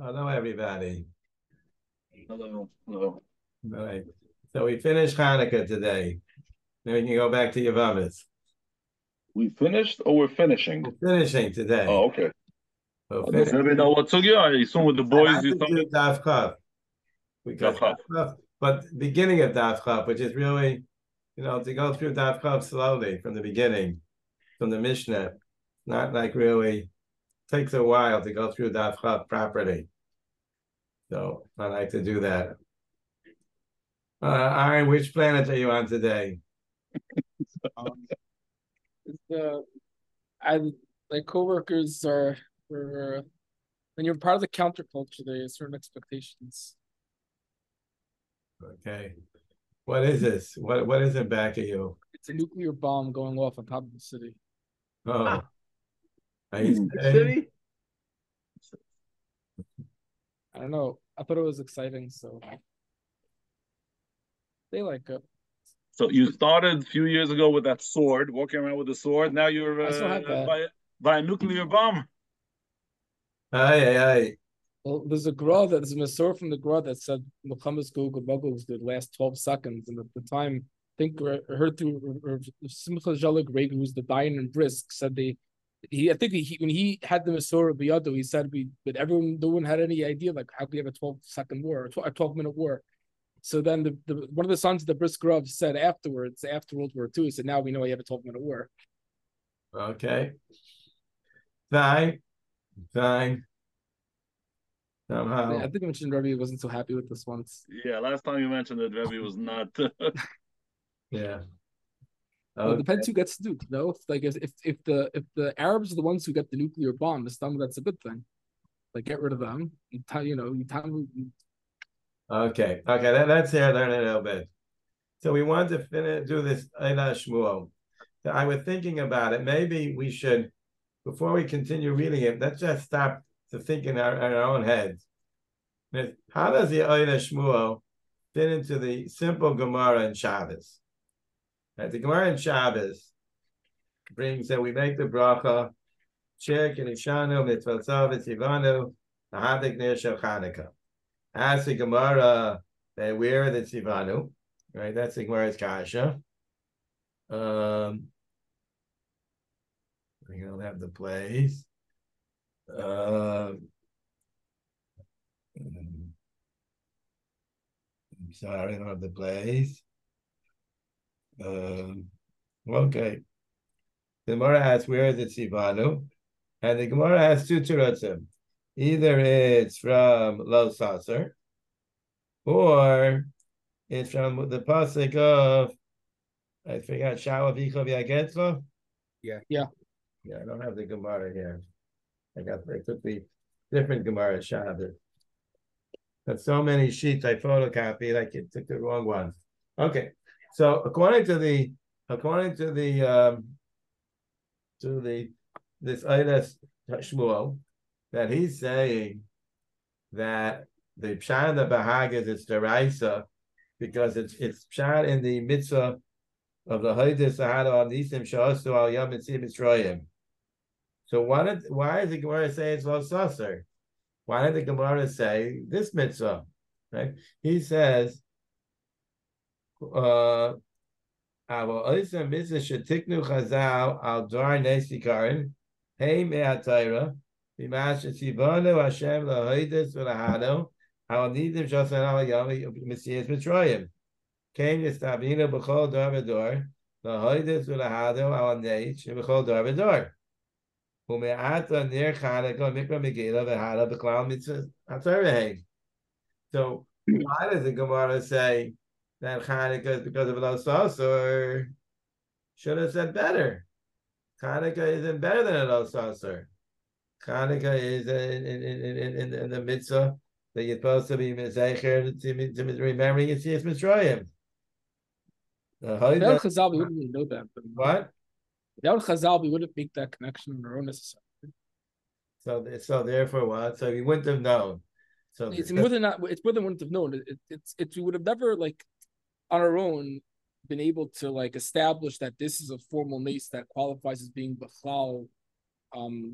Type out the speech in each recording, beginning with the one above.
Hello, everybody. Hello. Hello. All right. So we finished Hanukkah today. Then we can go back to Yavamas. We finished or we're finishing? We're finishing today. Oh, okay. We'll Does finish. everybody know what sugya? I assume with the I boys had you to started do Daf Chav because Daf. Daf Chav, but beginning of Daf Chav, which is really, to go through Daf Chav slowly from the beginning, from the Mishnah, not like really takes a while to go through Daf Chav properly. So I like to do that. Aaron, which planet are you on today? Um, it's the I like coworkers are were when you're part of the counterculture, there are certain expectations. Okay. What is this? What is it back at you? It's a nuclear bomb going off on top of the city. Oh, are you Which saying? city? I don't know. I thought it was exciting, so they like it. So you started a few years ago with that sword, walking around with a sword. Now you're I still have that. by a nuclear bomb. Aye, aye, aye. Well, there's a Masor from the Gra that said Muhammad's Google was the last 12 seconds, and at the time, I think I heard through Simcha Jalak Reg, who's the Dayan and Brisk, said I think when he had the Masor Biyado, he said but no one had any idea like how could you have a 12-second war, a 12-minute war. So then the one of the sons of the Brisk Rav said afterwards, after World War II, he said now we know you have a 12-minute war. Okay. Fine. Fine. I Somehow. think I mentioned Ravi wasn't so happy with this once. Yeah, last time you mentioned that Rebbe was not. Yeah. Well, it Okay. depends who gets nuked. No, like if the Arabs are the ones who get the nuclear bomb, that's a good thing. Like get rid of them. Okay. Okay. Let's hear learn a little bit. So we want to finish do this Eila Shmuel. So I was thinking about it. Maybe we should, before we continue reading it, let's just stop to think in our own heads. How does the Eila Shmuel fit into the simple Gemara in Shabbos? Right? The Gemara in Shabbos brings that we make the bracha, Shir Kinishanu, Mitzvotzav, Tzivanu, Nahadik Ner Shel Chanukah. Ask the Gemara that where the Tzivanu, right? That's the Gemara's Kasha. We don't have the place. I'm sorry, I don't have the place. Okay. The Gemara asks, where is it Sivanu? And the Gemara has two terutzim. Either it's from Lo Sasser, or it's from the pasuk of, I forgot, Shawa Vichov Yagetzva. Yeah. Yeah, I don't have the Gemara here. I took the different Gemara Shabbos. But so many sheets I photocopied, I took the wrong one. Okay, so according to this Eidas Shmuel, that he's saying that the Pshat of Bahagas is deraisa because it's Pshat in the mitzvah of the Haydis Sahara al Nisim Shasu al Yom Mitzrayim. So why is the Gemara say it's Lo Saser? Why did the Gemara say this mitzvah? Right? He says, "Our oisem mitzvah shetiknu chazal al dar nesikarin hey me'atayra b'mash tzivanu Hashem lahoidus v'lahado al nidim shosan al yami Messias Mitzrayim came yistabinu b'chol dar v'dor lahoidus v'lahado al neish b'chol dar v'dor." So why does the Gemara say that Hanukkah is because of Lo Sasor? Should have said better. Hanukkah isn't better than a Lo Sasor. Hanukkah is in the mitzvah that you're supposed to be Mezecher to remembering Yetzias Mitzrayim. Without Chazal, we wouldn't really know that. But What? without Chazal, we wouldn't make that connection on our own necessarily. So therefore what? So we wouldn't have known. So It's more than not. It's more than wouldn't have known. It's we would have never like on our own been able to like establish that this is a formal nace that qualifies as being Bachlal, um,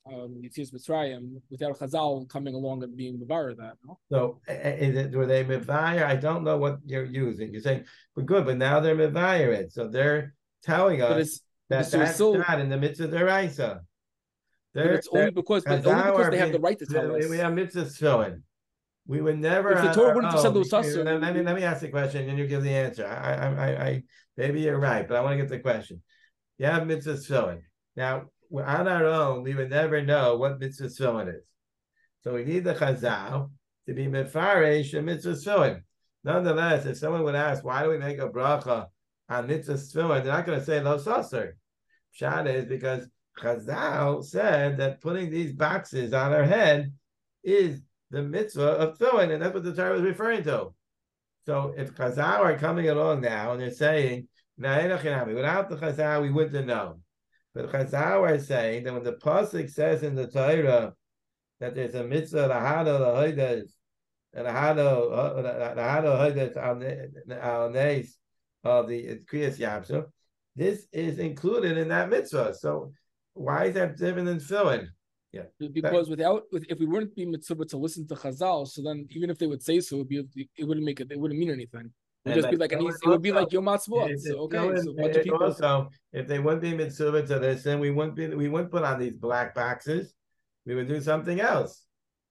Yitzias Mitzrayim without Chazal coming along and being Mevar that. No? So were they Mivire? I don't know what you're using. You're saying we're good, but now they're Mivire it. So they're telling us that that's still, not in the mitzvah deraisa. But it's only because they have the right to tell us. We have mitzvahs filling. We would never. If the Torah wouldn't have said those let me ask the question and you give the answer. I maybe you're right, but I want to get the question. You have mitzvahs filling. Now, on our own, we would never know what mitzvahs filling is. So we need the chazal to be mefarish and mitzvahs filling. Nonetheless, if someone would ask, why do we make a bracha on mitzvahs filling, they're not going to say lo saser. Pshat is because Chazal said that putting these boxes on our head is the mitzvah of tefillin, and that's what the Torah was referring to. So if Chazal are coming along now and they're saying, without the Chazal, we wouldn't have known. But Chazal are saying that when the pasuk says in the Torah that there's a mitzvah lahado lahodas and lahado hodas al nes of the Kriyas Yamsuf, this is included in that mitzvah. So why is that different than tefillin? Yeah, because if we wouldn't be mitzvah to listen to Chazal, so then even if they would say so, it wouldn't mean anything. It would just be like it would be like Yom Ha'atzmaut. So okay, so a bunch of people. Also, if they wouldn't be mitzvah to listen, we wouldn't put on these black boxes. We would do something else.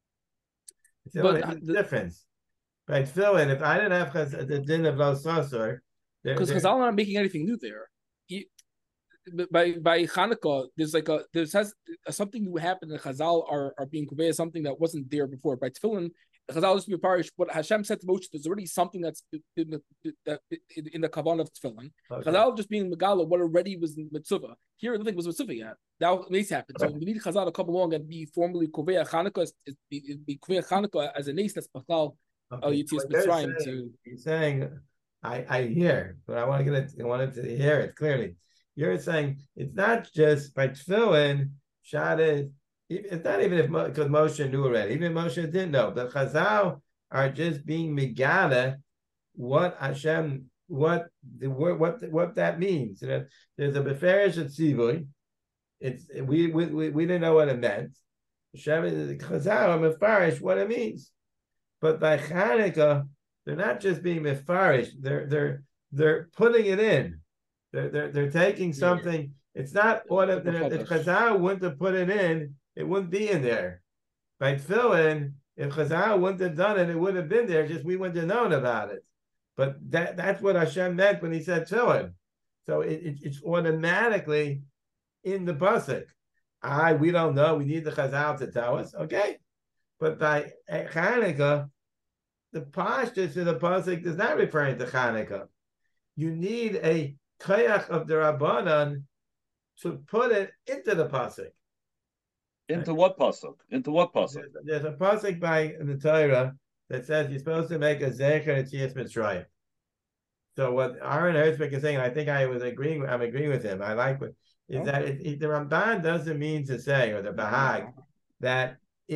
But the difference, right? Tefillin. If I didn't have the din of lo saser, because Chazal are not making anything new there. By Hanukkah, there's something new happened, and Chazal are being conveyed something that wasn't there before. By Tefillin, Chazal used to be parish. What Hashem said to Moshe, there's already something that's in the kavanah of Tefillin. Okay. Chazal just being Megala, what already was mitzvah. Here, nothing was mitzvah yet. Now this happened. So we need Chazal to come along and be formally konvey Hanukkah, be konvey Hanukkah as a nace that's Bachal Yitzias Mitzrayim to. He's saying, I hear, but I wanted to hear it clearly. You're saying it's not just by tefillin, shad. It's not even because Moshe knew already. Even Moshe didn't know. The Chazal are just being megala what Hashem, what that means. There's a beferish at tzivui. It's we didn't know what it meant. Hashem, Chazal are mefarish what it means. But by Chanukah, they're not just being mefarish. They're putting it in. They're taking something. It's not if Chazal wouldn't have put it in, it wouldn't be in there. By tefillin, if Chazal wouldn't have done it, it would have been there. Just we wouldn't have known about it. But that's what Hashem meant when He said tefillin. So it's automatically in the pasuk. We don't know. We need the Chazal to tell us. Okay, but by Chanukah, the pashtus in the pasuk is not referring to Chanukah. You need a koyach of the Rabbanan to put it into the pasuk. Into what pasuk? Into what pasuk? There's a pasuk by the Torah that says you're supposed to make a zecher Yitzias Mitzrayim. So what Aaron Herzberg is saying, and I think I'm agreeing with him. I like what is that the Ramban doesn't mean to say, or the Bahag, that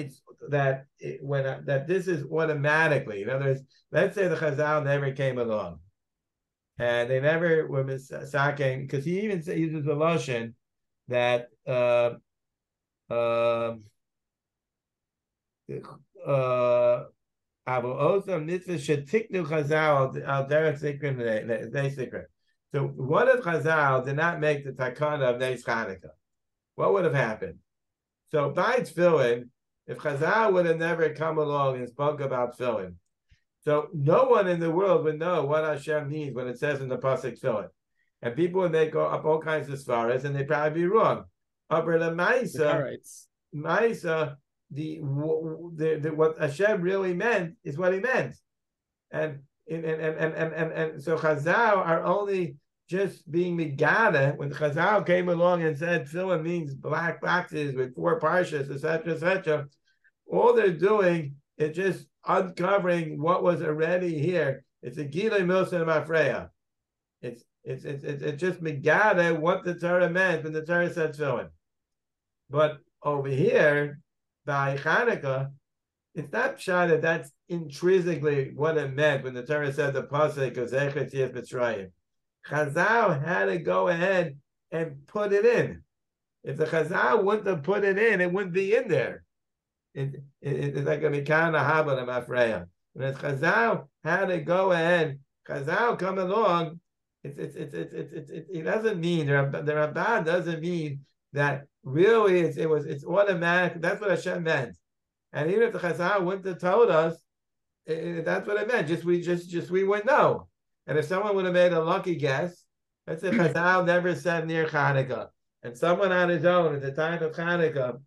that this is automatically. In other words, let's say the Chazal never came along. And they never were misaking, because he even uses the lotion that so what if Chazal did not make the takana of Neis Chanukah? What would have happened? So by tefillin, if Chazal would have never come along and spoke about tefillin, so no one in the world would know what Hashem means when it says in the pasuk tefillin, and people would make up all kinds of svaras, and they'd probably be wrong. But the Ma'isa, what Hashem really meant is what He meant, and so Chazal are only just being megada. When Chazal came along and said tefillin means black boxes with 4 parshas, etc., all they're doing is just uncovering what was already here. It's a Gilei Milson Mafreya. It's just megada what the Torah meant when the Torah said tefillin. But over here, by Chanukah, it's not pshat that that's intrinsically what it meant when the Torah said the pasuk of Zecher Yitzias Mitzrayim. Chazal had to go ahead and put it in. If the Chazal wouldn't have put it in, it wouldn't be in there. It's like a mikana haba of Afreya. When it's Chazal had to go ahead, Chazal come along. It doesn't mean the Ramban doesn't mean that really it's automatic. That's what Hashem meant. And even if the Chazal wouldn't have told us, that's what it meant. Just we wouldn't know. And if someone would have made a lucky guess, let's say Chazal never said near Chanukah, and someone on his own at the time of Chanukah,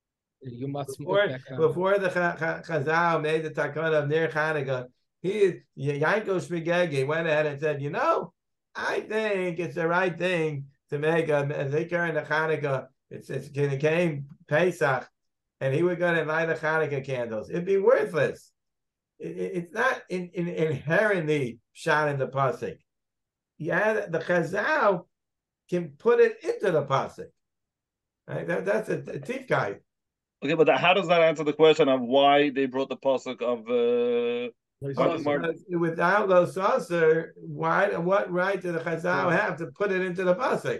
before the Chazal made the takana of near Chanukah, Yanko Shmigegi went ahead and said, I think it's the right thing to make a zikr in the Chanukah. It came Pesach, and he was going to light the Chanukah candles. It'd be worthless. It's not inherently shot in the pasuk. Yeah, the Chazal can put it into the pasuk. Right? That's a thief guy. Okay, but how does that answer the question of why they brought the pasuk of without lo saucer? What right did the Chazal have to put it into the pasuk?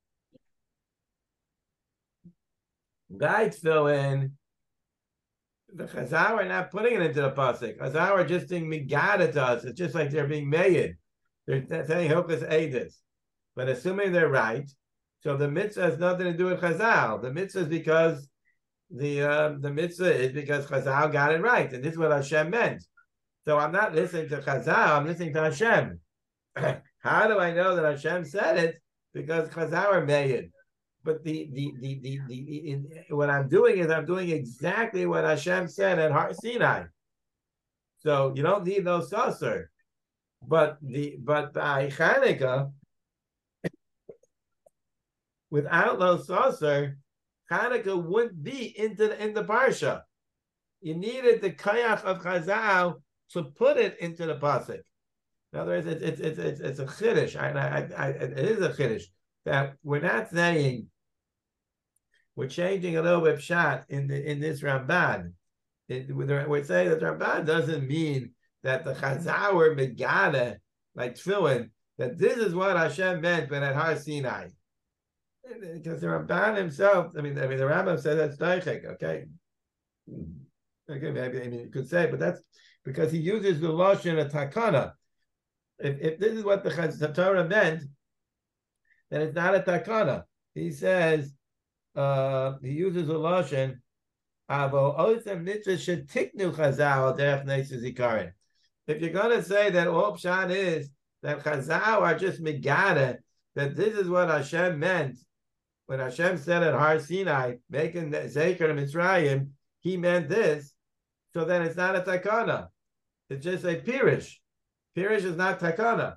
Guides fill in. The Chazal are not putting it into the pasuk. Chazal are just being migada to us. It's just like they're being made. They're saying Hilchos Eidos. But assuming they're right, so the mitzvah has nothing to do with Chazal. The mitzvah is because the mitzvah is because Chazal got it right, and this is what Hashem meant. So I'm not listening to Chazal, I'm listening to Hashem. How do I know that Hashem said it? Because Chazal are made. But what I'm doing is I'm doing exactly what Hashem said at Har Sinai. So you don't need no saucer. But by Chanukah, without no saucer, Chanukah wouldn't be in the parsha. You needed the kayach of Chazal to put it into the pasuk. In other words, it's a chiddush. It is a chiddush that we're not saying. We're changing a little bit pshat in this Ramban. We're saying that Ramban doesn't mean that the Chazal were megada like tefillin, that this is what Hashem meant when at Har Sinai. Because the Ramban himself, I mean the Rambam says that's daichik, okay? Okay, maybe you could say, but that's because he uses the lashon of takana. If this is what the Torah meant, then it's not a takana. He says, he uses a lashon, if you're going to say that all pshat is that Chazal are just megada, that this is what Hashem meant when Hashem said at Har Sinai, making the Zeker of Mitzrayim, he meant this. So then it's not a takana. It's just a pirish. Pirish is not takana.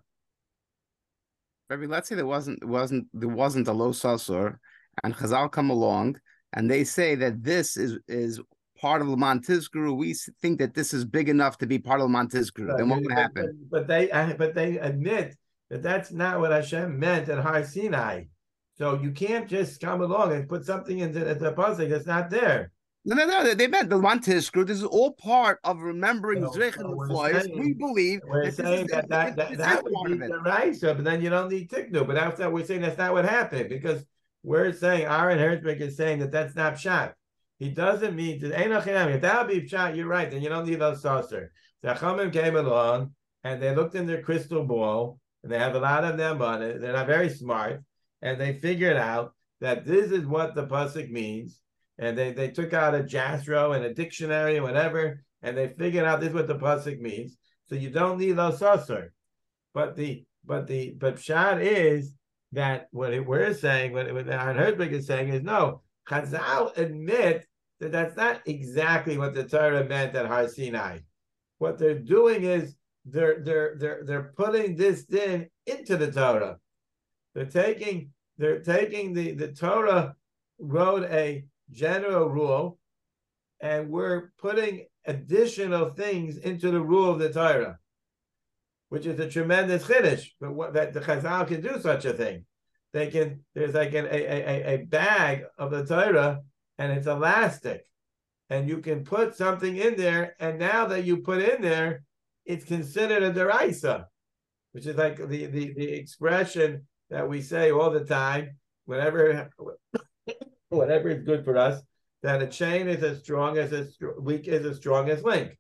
I mean, let's say there wasn't a low sasur, and Chazal come along and they say that this is part of L'man Tizkuru. We think that this is big enough to be part of L'man Tizkuru. Then what would happen? But they admit that that's not what Hashem meant at Har Sinai. So you can't just come along and put something into the pasuk that's not there. No. They meant the L'man Tizkuru. This is all part of remembering Zrich and Floyd. We believe we're saying that would be the right. So, but then you don't need Tiknu. But after that, we're saying that's not what happened because we're saying Aaron Herzberg is saying that that's not pshat. He doesn't mean to. If that would be pshat, you're right. Then you don't need those saucer. The Chachamim came along and they looked in their crystal ball, and they have a lot of them on it. They're not very smart, and they figured out that this is what the pasuk means. And they took out a Jasro and a dictionary and whatever, and they figured out this is what the pasuk means. So you don't need those saucer. But pshat is that what we're saying, what Aaron Herzberg is saying is no. Chazal admit that that's not exactly what the Torah meant at Har Sinai. What they're doing is they're putting this din into the Torah. They're taking the Torah wrote a general rule, and we're putting additional things into the rule of the Torah, which is a tremendous chiddush. But that the Chazal can do such a thing. There's like a bag of the Torah, and it's elastic, and you can put something in there, and now that you put in there, it's considered a deraisa, which is like the expression that we say all the time whenever whatever is good for us, that a chain is as strong as weak is as strong as link.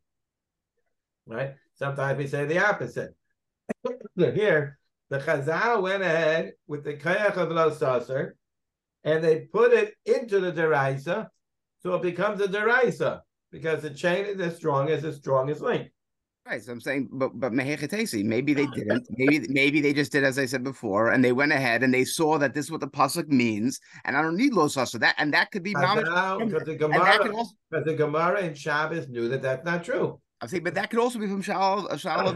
Right? Sometimes we say the opposite. So here, the Chazal went ahead with the Kayach of Lo Saser, and they put it into the Deraisa, so it becomes a Deraisa, because the chain is as strong as link. Right, so I'm saying, but Mehechetesi, maybe they didn't. Maybe they just did as I said before, and they went ahead and they saw that this is what the pasuk means, and I don't need Lo Saser. That could be Chazal, because the Gemara in Shabbos knew that that's not true. I'm saying, but that could also be from Shal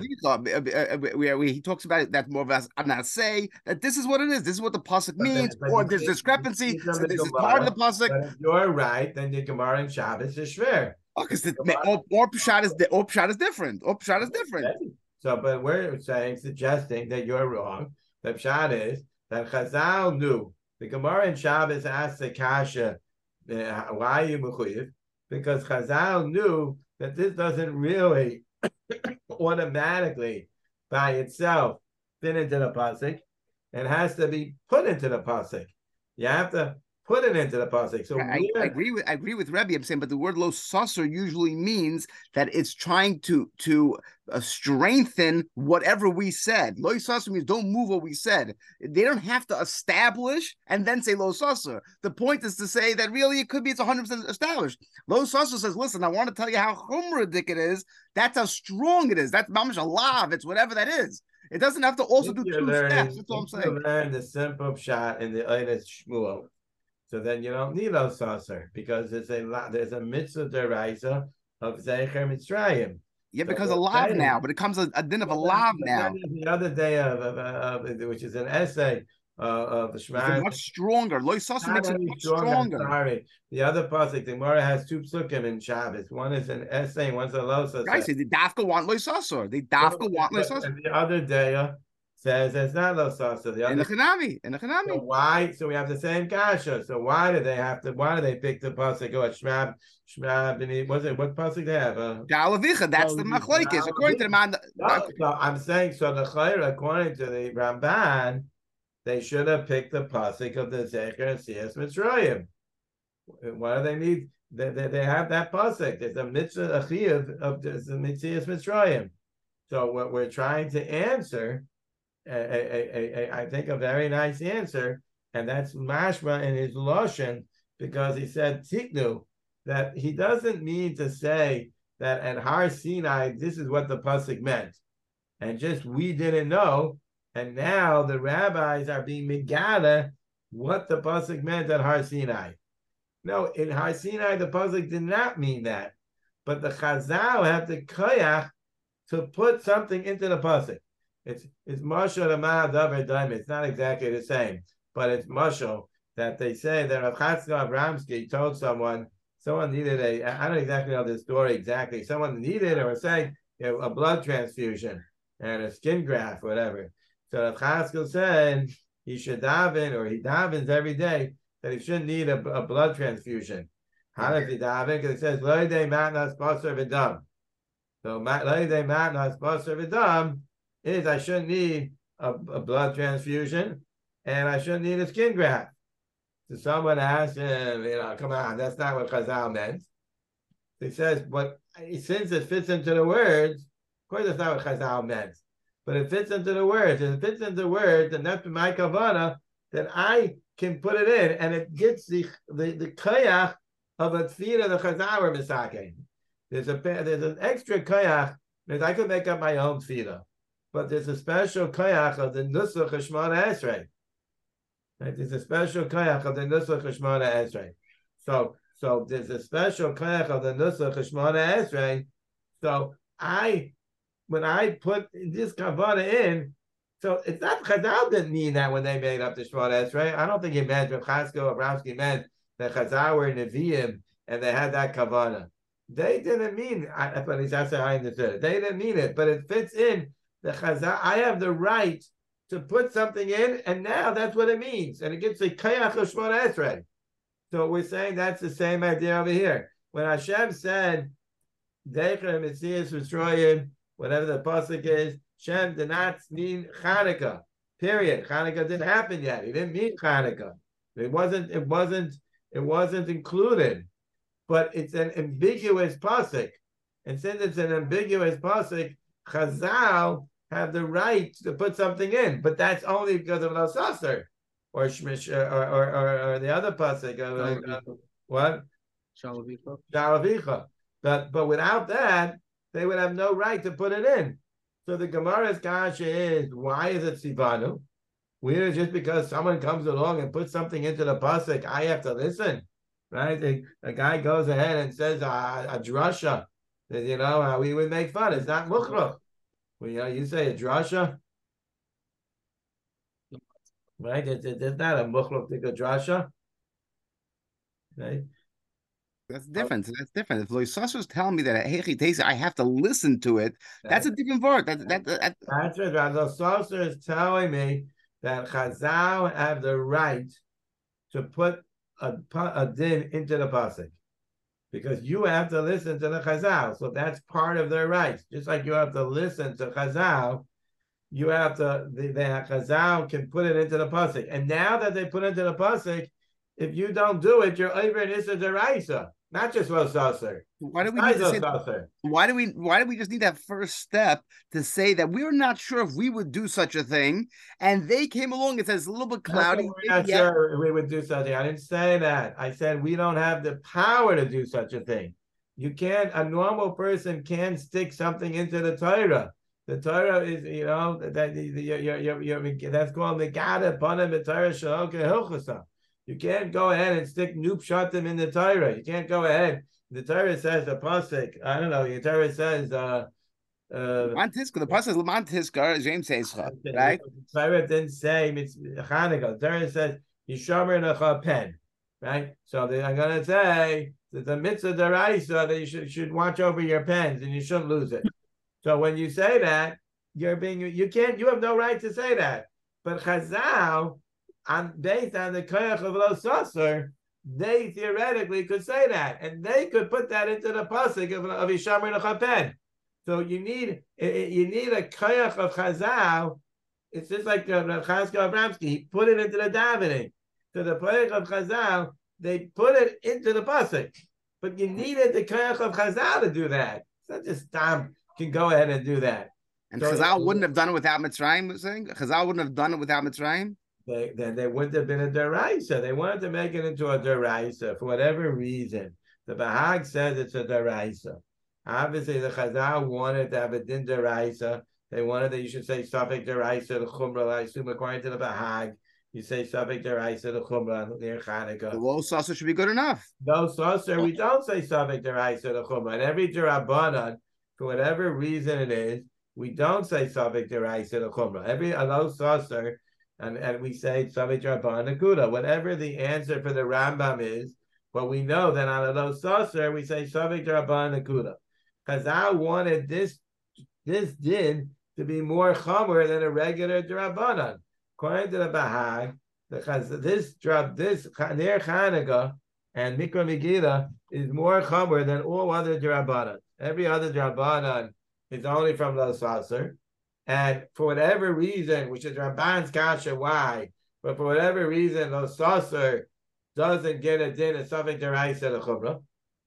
Avicha, where he talks about it. That's more of us. I'm not saying that this is what it is. This is what the pasuk means, or there's discrepancy. So this is part of the pasuk. But if you're right, then the Gemara in Shabbos is shver. Oh, because or pshat is different. Or pshat is different. So, but we're suggesting that you're wrong. The pshat is that Chazal knew. The Gemara in Shabbos asked the kasha, "Why are you mechuyev?" Because Chazal knew that this doesn't really automatically by itself fit into the pasuk, and has to be put into the pasuk. You have to put it into the pasuk. So I agree with Rebbe. I'm saying, but the word lo saser usually means that it's trying to strengthen whatever we said. Lo saser means don't move what we said. They don't have to establish and then say lo saser. The point is to say that really it could be it's 100% established. Lo saser says, listen, I want to tell you how chumradik it is. That's how strong it is. That's mamash alav. It's whatever that is. It doesn't have to also do two steps. That's all I'm saying. You learn the simple shot in the Eilis Shmuel. So then you don't need Lo Saser, because there's a mitzvah deraisa of Zecher Mitzrayim. Yeah, because a lav now, but it comes a din of a lav now. The other day of which is an essay of the Shema. Much stronger. Lo Saser makes it much stronger. Sorry, the other pasuk, the Gemara has two psukim in Shabbos. One is an essay, one's a Lo Saser. Guys, they dafka want Lo Saser. They dafka want Lo Saser. And the other day says it's not Lo Saser. In the Chanami. So why? So we have the same kasha. So why do they pick the pasuk? Oh, Shmab. What pasuk they have? Galavicha. That's the machlokes. According to the man. So I'm saying, so the chayr, according to the Ramban, they should have picked the pasuk of the Zecher and Siyas Mitzrayim. Why do they need? They have that pasuk. There's a mitzvah achiv of the Siyas Mitzrayim. So what we're trying to answer. I think a very nice answer, and that's mashma in his lashon, because he said tiknu, that he doesn't mean to say that at Har Sinai this is what the pasuk meant, and just we didn't know, and now the rabbis are being megala what the pasuk meant at Har Sinai. No, in Har Sinai the pasuk did not mean that, but the Chazal have the koyach to put something into the pasuk. It's mashal amah davar daim. It's not exactly the same, but it's mashal that they say that Rav Chatzkel Abramsky told someone needed I don't exactly know the story exactly. Someone needed or was saying a blood transfusion and a skin graft, whatever. So Rav Chatzkel said he should daven, or he davens every day, that he shouldn't need a blood transfusion. How does he daven? Because it says lo yedei matnas basar v'dam. So lo yedei matnas basar v'dam is I shouldn't need a blood transfusion, and I shouldn't need a skin graft. So someone asked him, come on, that's not what Chazal meant. He says, but since it fits into the words, of course that's not what Chazal meant, but it fits into the words. If it fits into the words, and that's my kavanah, then I can put it in, and it gets the koyach of a tefillah the Chazal were misaking. There's an extra koyach, because I could make up my own tefillah. But there's a special koyach of the Nusach Shemona Esrei. Right? There's a special koyach of the Nusach Shemona Esrei. So there's a special koyach of the Nusach Shemona Esrei. So when I put this kavanah in, so it's not Chazal didn't mean that when they made up the Shemona Esrei. I don't think it meant Rav Chatzkel Abramsky meant that Chazal were Nevi'im and they had that kavanah. They didn't mean. But that's how I understood it. They didn't mean it, but it fits in. The Chazal, I have the right to put something in, and now that's what it means. And it gets the Kayach of Shemona Esrei. So we're saying that's the same idea over here. When Hashem said, Zecher Mitzvahs Mitzrayim, whatever the pasuk is, Hashem did not mean Chanukah. Period. Chanukah didn't happen yet. He didn't mean Chanukah. It wasn't It wasn't included, but it's an ambiguous pasuk. And since it's an ambiguous pasuk, Chazal have the right to put something in, but that's only because of Lo Sasser or Shmish or the other pasuk. What? Shalavicha. But without that, they would have no right to put it in. So the Gemara's kasha is, why is it Sivanu? We're just because someone comes along and puts something into the pasuk, I have to listen, right? A guy goes ahead and says a drasha, we would make fun. It's not mukhrach. Well, you say a drasha, right? It's not a mukhrach to a drasha, right? That's different. That's different. If Loisas was telling me that I have to listen to it, that's a different word. That's right. Loisas is telling me that Chazal have the right to put a din into the pasuk, because you have to listen to the Chazal, so that's part of their rights. Just like you have to listen to Chazal, you have to. The Chazal can put it into the pasuk, and now that they put it into the pasuk, if you don't do it, you're over in Issa Deraisa, not just Lo Sasser. Why do we need to say? Why do we just need that first step to say that we're not sure if we would do such a thing? And they came along and says a little bit cloudy. We're not sure we would do something. I didn't say that. I said we don't have the power to do such a thing. You can't. A normal person can stick something into the Torah. The Torah is, that's called Megada Panim B'Torah Shalom Kehilchasa. You can't go ahead and stick Nup Shatim in the Torah. You can't go ahead. The Torah says the pasuk. I don't know. The Torah says the pasuk is Lamantiska. James says right. The Torah didn't say Chanukah. The Torah says Yishamer Necha Pen. Right. So I'm going to say that the mitzvah deraisa that you should watch over your pens and you shouldn't lose it. So when you say that, you have no right to say that. But Chazal, based on the koyach of Lo Sasser, they theoretically could say that, and they could put that into the pasuk of Yishamer Necha Pen. So you need a koyach of Chazal. It's just like Chazal Abramsky. He put it into the davening. So the koyach of Chazal, they put it into the pasuk, but you needed the koyach of Chazal to do that. It's not just Tom can go ahead and do that. And so Chazal wouldn't have done it without Mitzrayim. We're saying Chazal wouldn't have done it without Mitzrayim. Then they wouldn't have been a deraisa. They wanted to make it into a deraisa for whatever reason. The Bahag says it's a deraisa. Obviously, the Chazal wanted to have a din deraisa. They wanted that you should say Safek deraisa the Chumrah. I assume according to the Bahag, you say Safek deraisa the Chumrah near Chanukah. The Lo Sasser should be good enough. No Sasser, we don't say Safek deraisa the Chumrah. And every Derabanan, for whatever reason it is, we don't say Safek deraisa the Chumrah. Every Lo Sasser. And we say Tzavei Rabban Nakuda. Whatever the answer for the Rambam is, but we know that on a Lo Sasser we say Tzavei Rabban Nakuda. Chazal wanted this din to be more chomer than a regular Drabanan. According to the Bahag, this Ner Chanukah and Mikra Megillah is more chomer than all other Drabanan. Every other Drabanan is only from Lo Sasser. And for whatever reason, which is Ramban's kasha, why? But for whatever reason, Lo Sasser doesn't get a din of Safek deraisa l'chumrah.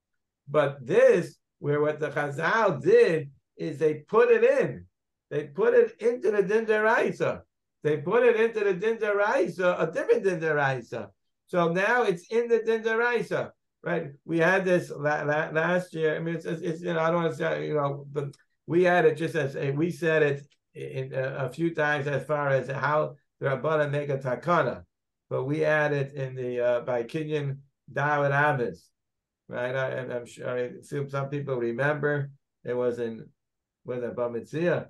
But this, where what the Chazal did is they put it in. They put it into the din deraisa. They put it into the din deraisa, a different din deraisa. So now it's in the din deraisa, right? We had this last year. I mean, it's I don't want to say, but we had it just as we said it in a few times as far as how the Rabbanan make a takana, but we add it in the by Kinyan Dawud Abbas, right? I'm sure. I assume some people remember it was in with a Bamitzia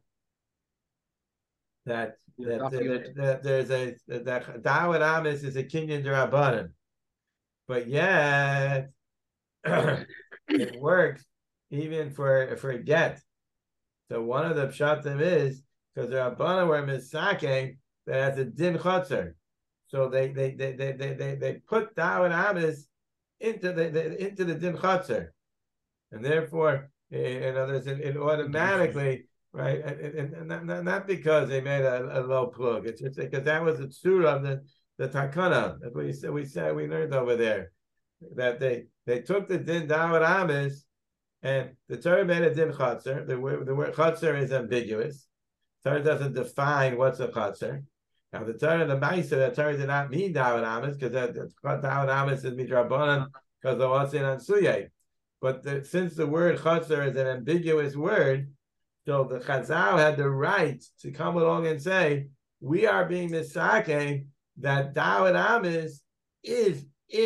that there's that Dawud Abbas is a Kinyan Rabbanan, but yet it works even for get. So one of the pshatim is because the Rabbanan were misake that has a din chotzer, so they put Dawud Abbas into the din chotzer, and therefore, in other words, it automatically, right, and not because they made a low plug. It's just because that was the tzura of the takana. That's what we learned over there. that they took the din Dawud Amis, and the Torah made a din Chatzar. The word Chatzar is ambiguous. Torah doesn't define what's a Chatzar. Now the Torah, the Maisa, the Torah did not mean Dawud Amis, because Dawud Amis is midrabanan because of what's in Ansuyay. But since the word Chatzar is an ambiguous word, so the Chazal had the right to come along and say, we are being misake that Dawud Amis is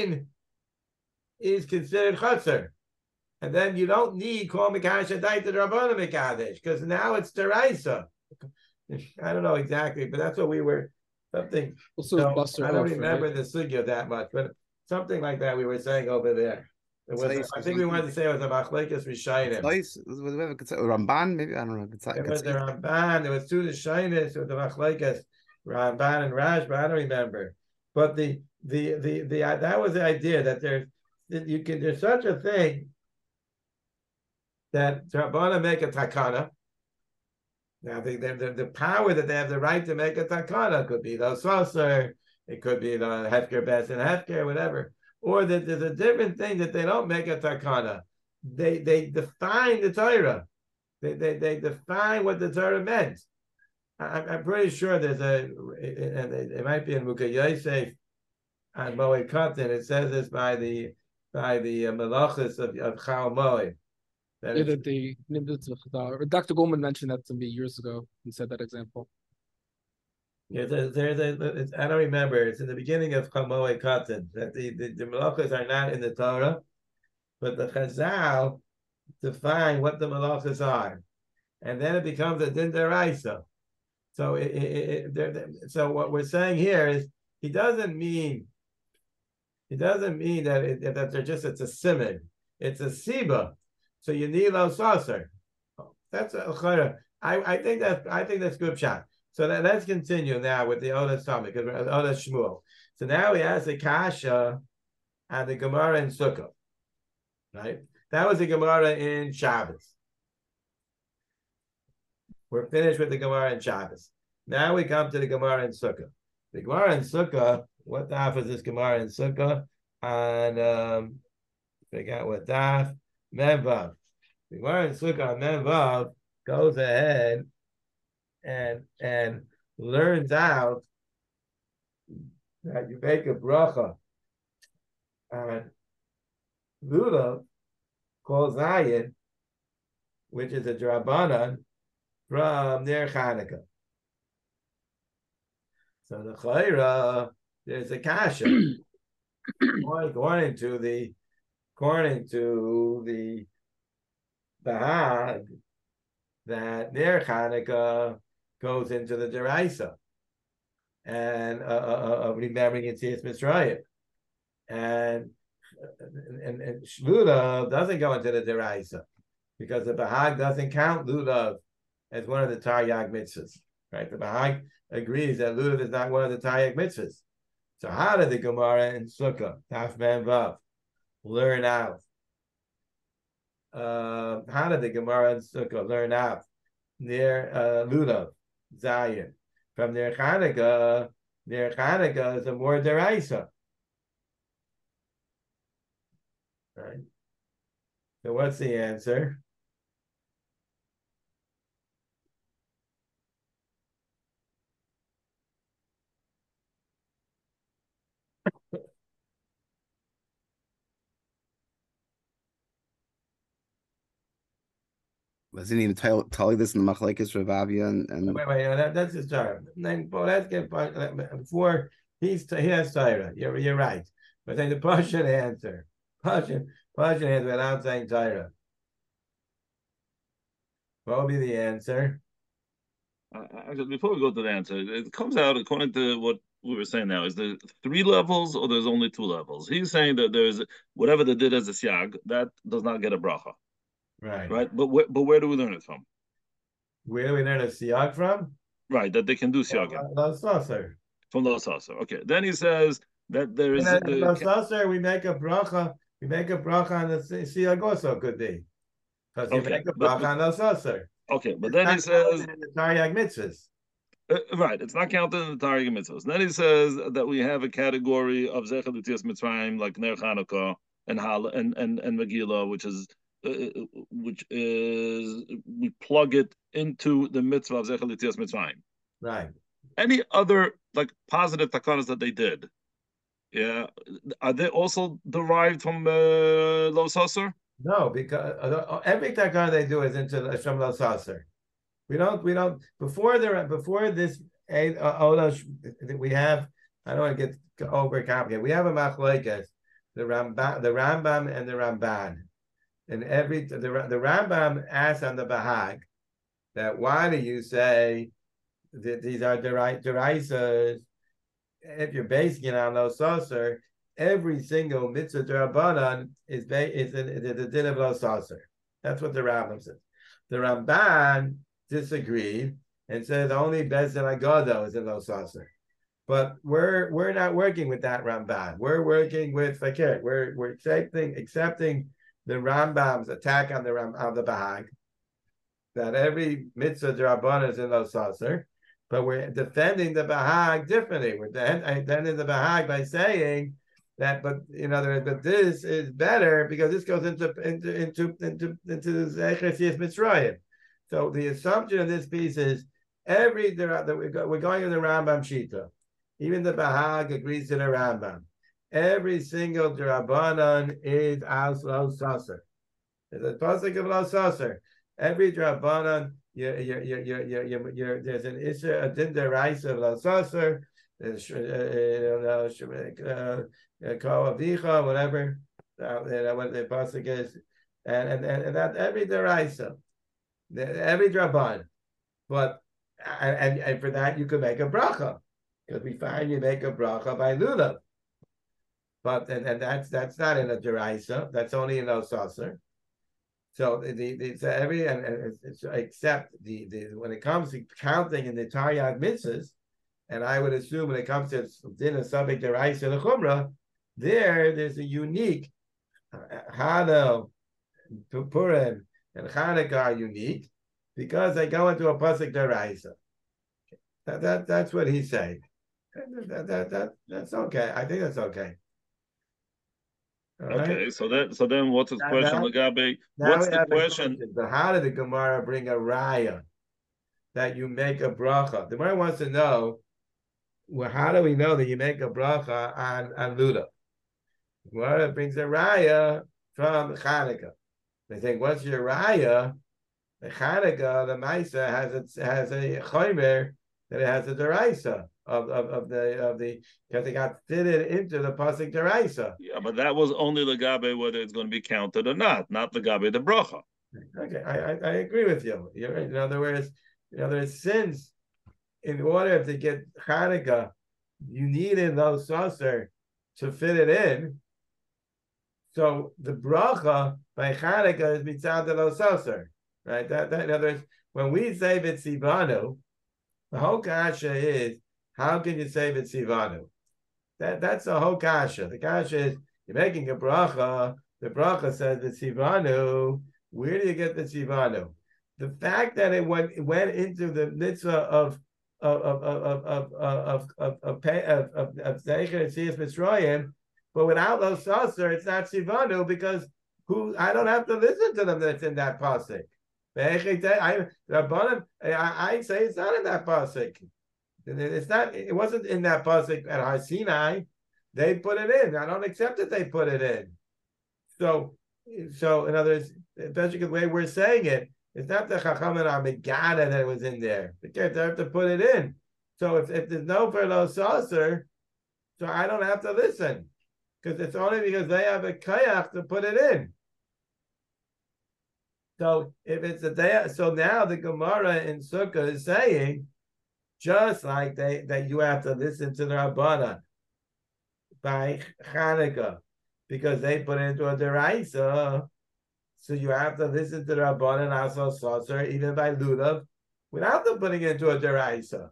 considered Chatzar. And then you don't need Kol Mekadesh Daita Rabbanan Mekadesh, because now it's Deraisa. I don't know exactly, but that's what we were, something. Also, I don't remember the sugya that much, but something like that we were saying over there. It was, I think we wanted to say it was a Machlekes Rishayim. Ramban, maybe, I don't know. It was the Ramban. There was two Rishayim with the Machlekes, Ramban and Rash, but I don't remember. But the that was the idea that there's such a thing that Rabbanan make a takana. Now the power that they have the right to make a takana could be the Sasser, it could be the Hefker Bes and Hefker, whatever. Or that there's a different thing that they don't make a takana. They define the Torah. They define what the Torah meant. I'm pretty sure there's and it might be in Mukha Yosef and Moed Katan. It says this by the Malachis of Chal Moed. Dr. Goldman mentioned that to me years ago. He said that example. Yeah, I don't remember. It's in the beginning of Chamoy Katan that the malachas are not in the Torah, but the Chazal define what the malachas are, and then it becomes a din deraisa. So so what we're saying here is he doesn't mean that they're just, it's a simon, it's a siba. So you need lo saser. That's a chayra. I think that's good shot. So let's continue now with the Oda Sami, because we're Oda Shmuel. So now we ask the Kasha and the Gemara in Sukkah. Right? That was the Gemara in Shabbos. We're finished with the Gemara in Shabbos. Now we come to the Gemara in Sukkah. The Gemara in Sukkah, what daf is this Gemara in Sukkah? And forget what daf. Memvav. The Gemara in Sukkah on Memvav goes ahead and learns out that you make a bracha and lulav called Zayin, which is a drabanan from Ner Chanukah. So the chayra, there's a kasha according to the Bahag that Ner Chanukah goes into the deraisa and remembering Yetzias Mitzrayim, and Lulav doesn't go into the deraisa because the Bahag doesn't count Lulav as one of the Taryag mitzvahs. Right? The Bahag agrees that Lulav is not one of the Taryag mitzvahs. So how did the Gemara in Sukkah Taf Mem Vav learn out? How did the Gemara in Sukkah learn out near Lulav Zayin from Ner Chanukah? Ner Chanukah is a more deraisa, right? So what's the answer? Wasn't even telling this in the Machlekes Ravavia and wait, that's his Torah. Then let's get before he has Torah. You're right, but then the Pashut answer without saying Torah. What will be the answer? Actually, before we go to the answer, it comes out according to what we were saying now. Is there 3 levels or there's only 2 levels? He's saying that there's whatever they did as a siag that does not get a bracha. Right. But where do we learn it from? Where do we learn a siag from? Right, that they can do siagim. From the Saser. Okay. Then he says that there is the Saser, we make a bracha. We make a bracha on the siag also could be. Because you make a bracha on the Saser. Okay, but then he says the Taryag mitzvahs. Right, it's not counted in the Targum mitzvahs. Then he says that we have a category of Zecher L'Tzias Mitzrayim like Ner Chanukah and Megillah, which is we plug it into the mitzvah of Zecher L'Tzias Mitzrayim. Right. Any other like positive takanas that they did, yeah, are they also derived from Lo Sasser? No, because every takana they do is into Hashem Lo Sasser. We don't before this we have, I don't want to get overcomplicated. We have a machlokes, the Rambam and the Ramban. And the Rambam asks on the Bahag that why do you say that these are deraisas? If you're basing it on Lo Sasser, every single mitzvah d'Rabbanan is the din of Lo Sasser. That's what the Rambam says. The Ramban disagreed and said only Bezdin Agodo is in Lo Sasser. But we're not working with that Ramban. We're working with Fakir. We're accepting the Rambam's attack on the Bahag, that every mitzvah d'Rabbanan is in Lo Sasser, but we're defending the Bahag differently. We're defending the Bahag by saying that, but this is better because this goes into Zecher L'Tzias Mitzrayim. So the assumption of this piece is we're going in the Rambam Shita. Even the Bahag agrees to the Rambam. Every single D'Rabbanan is as Lo Sasser. There's a pasuk of Lo Sasser. Every D'Rabbanan, there's an issue, a din deraisa of Lo Sasser. There's Kol Avicha, whatever. What the pasuk is, and that every deraisa. Every Drabban, but and for that you could make a bracha, because we find you make a bracha by lulav, but and that's not in a deraisa, that's only in Lo Sasser. So except when it comes to counting in the Taryag mitzvahs, and I would assume when it comes to din of subject deraisa and chumrah, there's a unique Hanel, Purim, and Chanukah are unique because they go into a pasuk deraisa. That's what he's saying. That's okay. I think that's okay. All okay, right? so then what's his question, Lagabe? What's the question? But how did the Gemara bring a raya that you make a bracha? The Gemara wants to know, well, how do we know that you make a bracha on Luda? The Gemara brings a raya from Chanukah. They think, what's your raya? The Chanukah, the Maisa has a chomer that it has a deraisa of the because they got fitted into the pasuk deraisa. Yeah, but that was only the gabe whether it's going to be counted or not the gabe the bracha. Okay, I agree with you. You're right. In other words, since in order to get Chanukah, you needed Lo Sasser to fit it in. So the bracha by Chanukah is mitzad Lo Sasser, right? That in other words, when we say B'tzivanu, the whole kasha is how can you say B'tzivanu? That's the whole kasha. The kasha is you're making a bracha. The bracha says B'tzivanu. Where do you get the tzivanu? The fact that it went into the mitzvah of Zecher L'Tzias Mitzrayim, but without Lo Sasser, it's not tzivanu because I don't have to listen to them that's in that pasuk. I say it's not in that pasuk. It's not. It wasn't in that pasuk at Har Sinai. They put it in. I don't accept that they put it in. So in other words, especially the way we're saying it, it's not the Chacham and Amigada that was in there. They have to put it in. So if there's no for Lo Sasser, so I don't have to listen because it's only because they have a kayach to put it in. So if it's a day, so now the Gemara in Sukkah is saying, just like that you have to listen to the Rabbana by Chanukah because they put it into a deraisa, so you have to listen to the Rabbana and also Sasser even by Lulav without them putting it into a deraisa.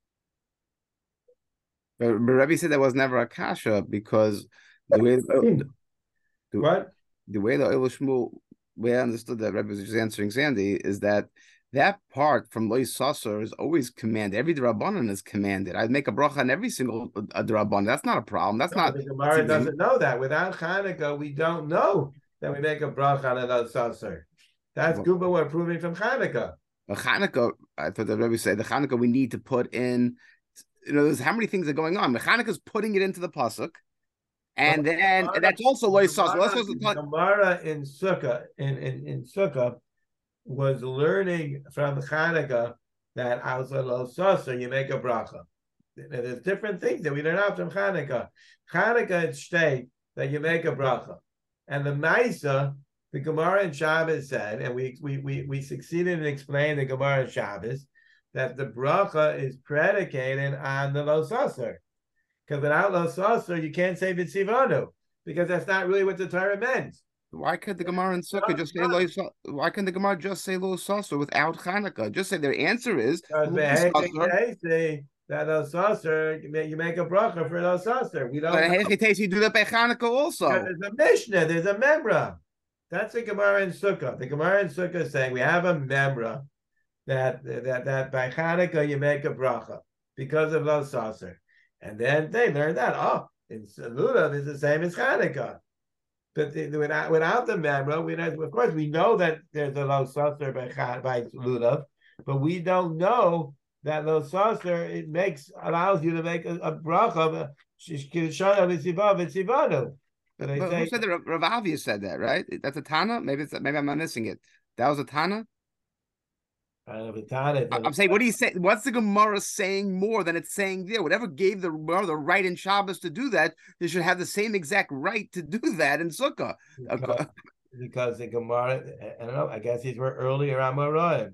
But Rabbi said there was never a kasha because the way the way the Oil Shmuel, way I understood that Rabbi was just answering Sandy is that that part from Lois Sasser is always commanded. Every Drabanan is commanded. I'd make a bracha on every single Drabanan. That's not a problem. That's not. The Gemara doesn't know that. Without Hanukkah, we don't know that we make a bracha on an Sasser. That's Guba we're proving from Hanukkah. Hanukkah, I thought the Rebbe said the Hanukkah we need to put in. There's how many things are going on. Hanukkah's putting it into the pasuk, and then that's also Lois Sasser. The Gemara in Sukkah in Sukkah was learning from Hanukkah that outside Lo Sasser you make a bracha. There's different things that we learn out from Hanukkah. Hanukkah it state that you make a bracha, and the Maisa, the Gemara in Shabbos said, and we succeeded in explaining the Gemara in Shabbos that the bracha is predicated on the Lo Sasser, because without Lo Sasser you can't say V'tzivanu, because that's not really what the Torah meant. Why could the Gemara in Sukkah just say Lo? Why can't the Gemara just say Lo Sasser without Hanukkah? Just say their answer is that Lo Sasser, you make a bracha for Lo Sasser. We don't. You do that by Hanukkah also. There's a Mishnah. There's a Memra. That's the Gemara in Sukkah. The Gemara in Sukkah is saying we have a Memra that by Hanukkah you make a bracha because of Lo Sasser, and then they learned that in Lulav is the same as Hanukkah. But without the Memra, of course we know that there's a Lo Sasser by Lulav, but we don't know that Lo Sasser allows you to make a bracha Shishkishana V'Tzivanu. But who said that? Rav Avia said that, right? That's a Tana. Maybe I'm not missing it. That was a Tana. I'm saying, what do you say? What's the Gemara saying more than it's saying there? Whatever gave the Gemara the right in Shabbos to do that, they should have the same exact right to do that in Sukkah. Because the Gemara, I don't know. I guess these were earlier Amoraim.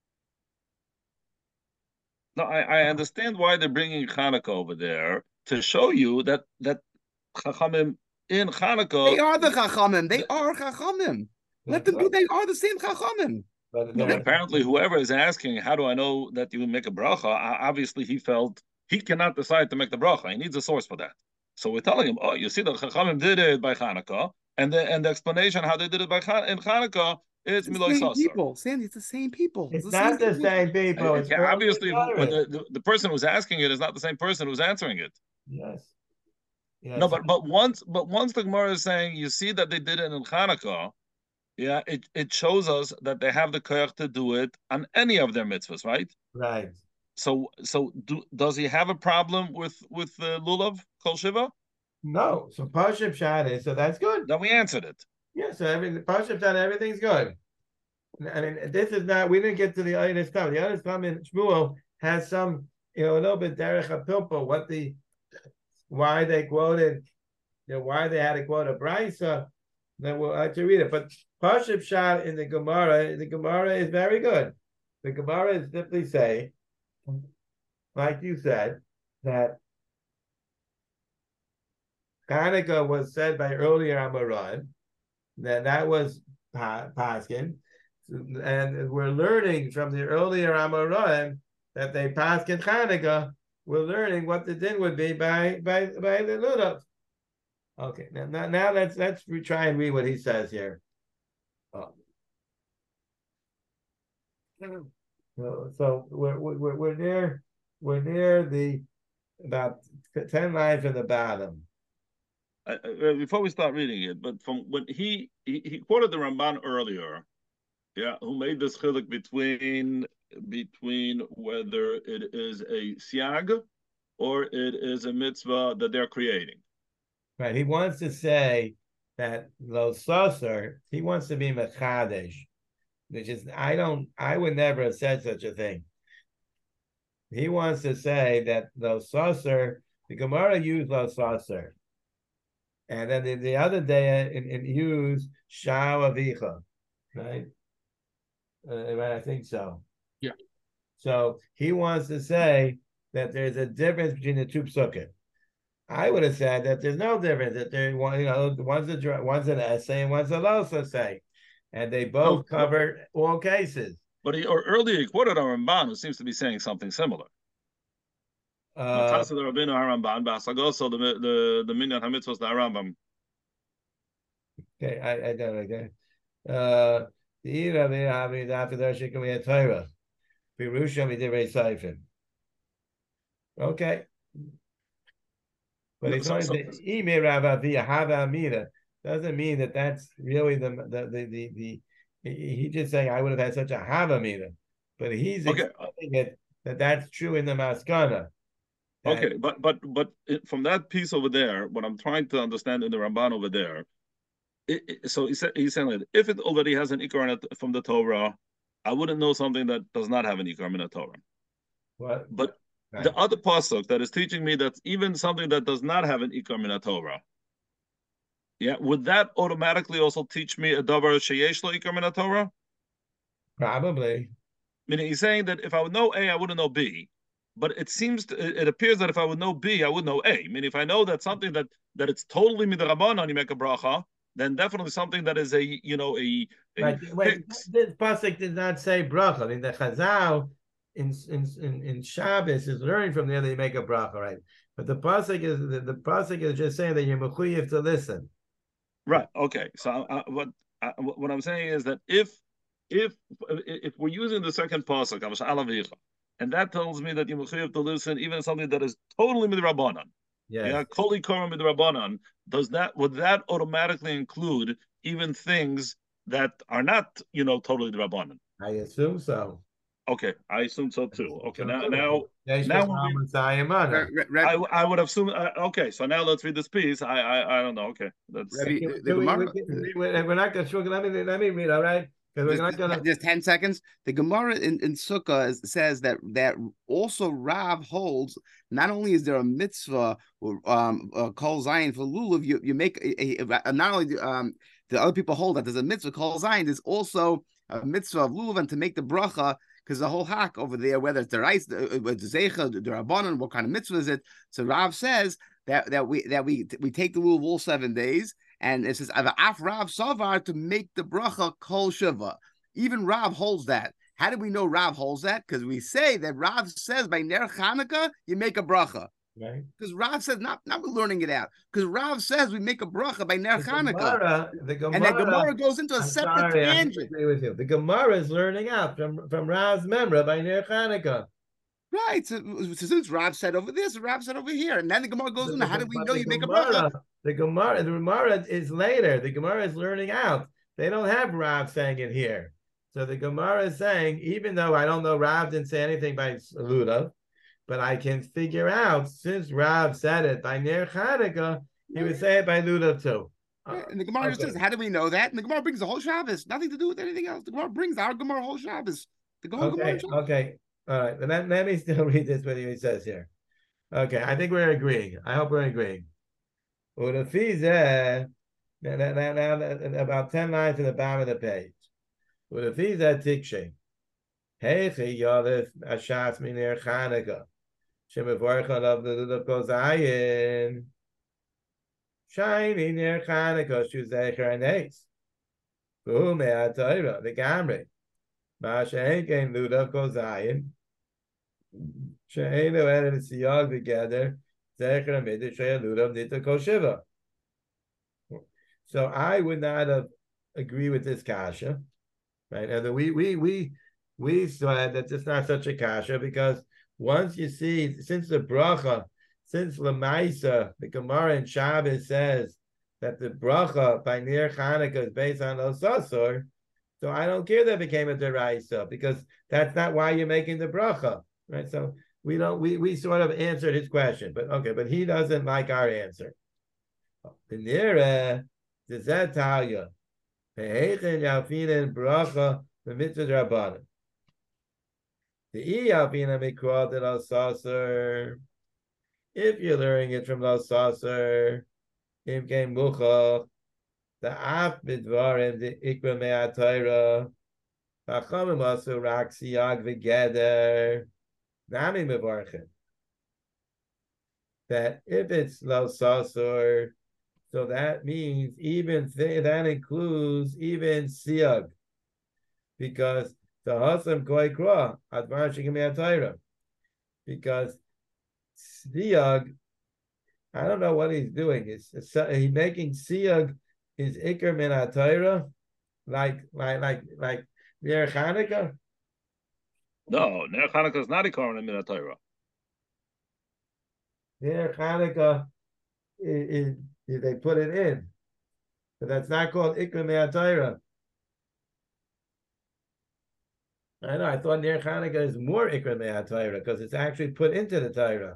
No, I understand why they're bringing Hanukkah over there to show you that Chachamim in Hanukkah. They are the Chachamim. They are Chachamim. Let them be. They are the same Chachamim. But apparently, whoever is asking, how do I know that you make a bracha? Obviously, he felt he cannot decide to make the bracha. He needs a source for that. So we're telling him, you see, the Chachamim did it by Hanukkah, and the explanation how they did it in Hanukkah is Miloi Sasser. People, Sandy, it's the same people. It's not the same people. It's obviously, the person who's asking it is not the same person who's answering it. Yes. No, but once the Gemara is saying, you see that they did it in Hanukkah. Yeah, it shows us that they have the koyach to do it on any of their mitzvahs, right? Right. So does he have a problem with lulav kol shiva? No. So Pashup Shad so that's good. Then we answered it. Yeah. So Pashup Shad, everything's good. I mean, this is not. We didn't get to the other stuff. The other stuff in Shmuel has some, a little bit derech apilpa. Why they quoted, why they had to quote a brisa. Then we'll have to read it. But Pashup Shad in the Gemara is very good. The Gemara is simply say, like you said, that Hanukkah was said by earlier Amoraim, that was Paskin, and we're learning from the earlier Amoraim that they Paskin Hanukkah. We're learning what the din would be by the Lulav. Okay, now let's try and read what he says here. So we're near the about 10 lines from the bottom. Before we start reading it, but from when he quoted the Ramban earlier, who made this chiluk between whether it is a siag or it is a mitzvah that they're creating. Right, he wants to say that Lo Sasser, he wants to be mechadesh, which is I would never have said such a thing. He wants to say that Lo Sasser, the Gemara used Lo Sasser, and then the other day it used Shao Avicha, right? Right, I think so. Yeah. So he wants to say that there's a difference between the two psukim. I would have said that there's no difference. That there, one's an essay and one's a los essay, and they both cover all cases. But earlier he quoted a Ramban who seems to be saying something similar. The Rabbeinu Harambam, Basagoso, the Minyan Hamitzvos, the Rambam. Okay, I don't know. The Ira Having after the Shikami Torah. Birusha Midivrei Seifim. Okay. But he's going to say Ime Rav Avia Hava Amida. Doesn't mean that that's really the he just saying I would have had such a Hava Amida. But he's explaining it that that's true in the Maskana. Okay, but from that piece over there, what I'm trying to understand in the Ramban over there, so he's saying that if it already has an ikar from the Torah, I wouldn't know something that does not have an ikar in the Torah. What? But the other pasuk that is teaching me that even something that does not have an ikar min Torah, yeah, would that automatically also teach me a davar sheyesh lo ikar min Torah? Probably. Meaning he's saying that if I would know A, I wouldn't know B. But it appears that if I would know B, I would know A. I mean, if I know that something that it's totally midrabanan, you make a bracha, then definitely something that is a wait, this pasuk did not say bracha. I mean, the Chazal in Shabbos is learning from there that you make a bracha, right? But the pasuk is just saying that you're mechuyev to listen. Right. Okay. So what I'm saying is that if we're using the second pasuk, and that tells me that you have to listen even something that is totally midrabanan. Yeah, koli koram midrabanan. Would that automatically include even things that are not totally midrabanan? I assume so. Okay, I assume so too. Okay, now I would assume. Okay, so now let's read this piece. I don't know. Okay, that's. We're not going to. Let me read. All right. Just 10 seconds. The Gemara in Sukkah says that also Rav holds not only is there a mitzvah kol zayin for lulav, you make not only the other people hold that there's a mitzvah kol zayin, there's also a mitzvah of lulav and to make the bracha, because the whole hack over there, whether it's the rice, the zeicha, the rabbanon, what kind of mitzvah is it? So Rav says that we take the lulav all 7 days. And it says, Af Rav Savar to make the bracha kol shiva. Even Rav holds that. How do we know Rav holds that? Because we say that Rav says by Ner Chanukah, you make a bracha. Right. Because Rav says, not we're learning it out. Because Rav says we make a bracha by Ner Chanukah. And that Gemara goes into a separate tangent. I agree with you. The Gemara is learning out from Rav's memra by Ner Chanukah. Right. So since Rav said over this, Rav said over here. And then the Gemara goes into how do we know you make a bracha? The Gemara is later. The Gemara is learning out. They don't have Rav saying it here. So the Gemara is saying, even though I don't know, Rav didn't say anything by Lulav, but I can figure out, since Rav said it by Ner Chanukah, he would say it by Lulav too. And the Gemara just says, how do we know that? And the Gemara brings the whole Shabbos, nothing to do with anything else. The Gemara brings our Gemara whole Shabbos. The whole Gemara Shabbos. Okay. All right. Let me still read this, what he says here. Okay. I think we're agreeing. I hope we're agreeing. Now, about 10 lines in the bottom of the page. Ulefiza tikshe. Heichi yodef ashas miner Chanukah. Shemevorcha of the Lulav Kozayin. Shiny near Chanukah shuzecher anes. Boom me'atayra the gamre. Masha ain't Lulav Kozayin. She'enu edit siyag together. So I would not have agreed with this kasha, right? And we said that it's not such a kasha because once you see, since the bracha, since Lamaisa, the Gemara in Shabbos says that the bracha by Ner Chanukah is based on Osasor, so I don't care that it became a deraisa because that's not why you're making the bracha, right? So we sort of answered his question, but he doesn't like our answer. The Nira, does that tell you? Bracha, the mitzvah rabbanon. The Iyavina Mikra de Los Saucer. If you're learning it from Los Saucer, Im Game Mucha, the Af Midvarim, the Ikra Me'atayra, Bachamim Asu Rak Siyag V'Geder. Nami mevarchen. That if it's lo sasor, so that means that includes even siyag, because the hasam koi kra advar shekimei because siyag, I don't know what he's doing. He's making siyag is ikar min atayra, like near Hanukkah? No, Ner Hanukkah is not Ikarim in Torah. Near Hanukkah is they put it in, but that's not called Ikra Torah. I know. I thought near Hanukkah is more Ikra Torah because it's actually put into the Torah.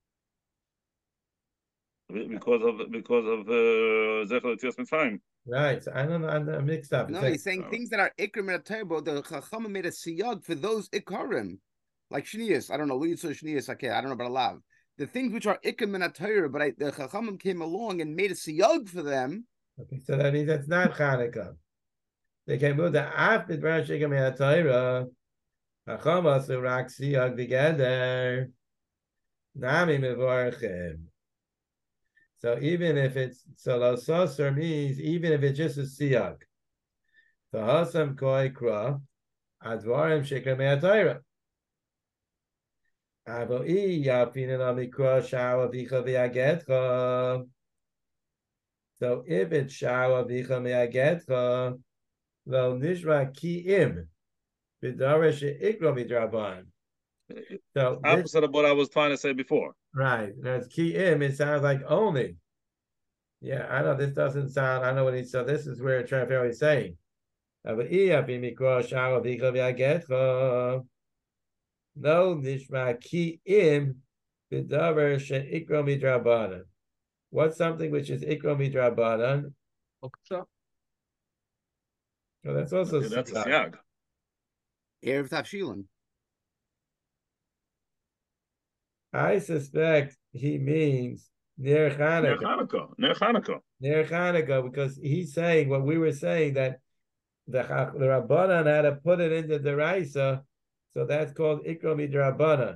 Because of Zecher L'Tzias Mitzrayim. Right. So I don't know. I'm mixed up. No, he's saying things that are Ikrim and Torah. The Chachamim made a siyag for those Ikarim, like Shnius. I don't know. Luyitzu Shnius. Okay, I don't know about Alav. The things which are Ikrim and Torah, but the Chachamim came along and made a siyag for them. Okay, so that means that's not Hanukkah. They can move the Af B'dvar Shegam HaTorah. Chacham so rak siyag together. Nami mevorchim. So even if it's Salososar means even if it's just a siyag. The Hasam Koi Kra Advarim Shekam HaTorah. Avo I Yafinan Amikra Shawa Vicha V'Yagetcha. So if it's Shawa Vicha V'Yagetcha, Lo Nishra Ki'im B'Darash Ikra Midraban. So opposite of what I was trying to say before. Right. That's Ki'im, it sounds like only. Yeah, I know this doesn't sound, I know what he's, so this is where Trafel is saying. No Nishma Ki'im B'Davar She'ikra Midrabanan. What's something which is Ikra Midrabanan? Uksa. Well, that's also That's a siyag. Erev Tavshilin. I suspect he means near Ner Hanukkah. Hanukkah. Near Hanukkah, because he's saying what we were saying, that the Rabbanan had to put it into the Raisa, so that's called Ikra Midrabanan.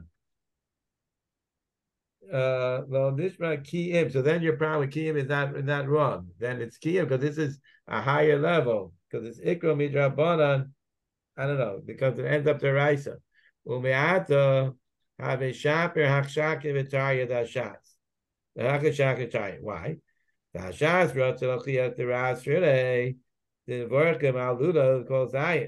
Nishma Kiyim. So then your problem with Kiyim is not wrong. Then it's Kiyim because this is a higher level, because it's Ikra Midrabanan. I don't know, because it ends up the Raisa. Umeata have a shaper hakshak v'tarya dashas. The hakshak v'tarya. Why? The hashas rotzelachiat the ras really. The vorchem al luda called Zion.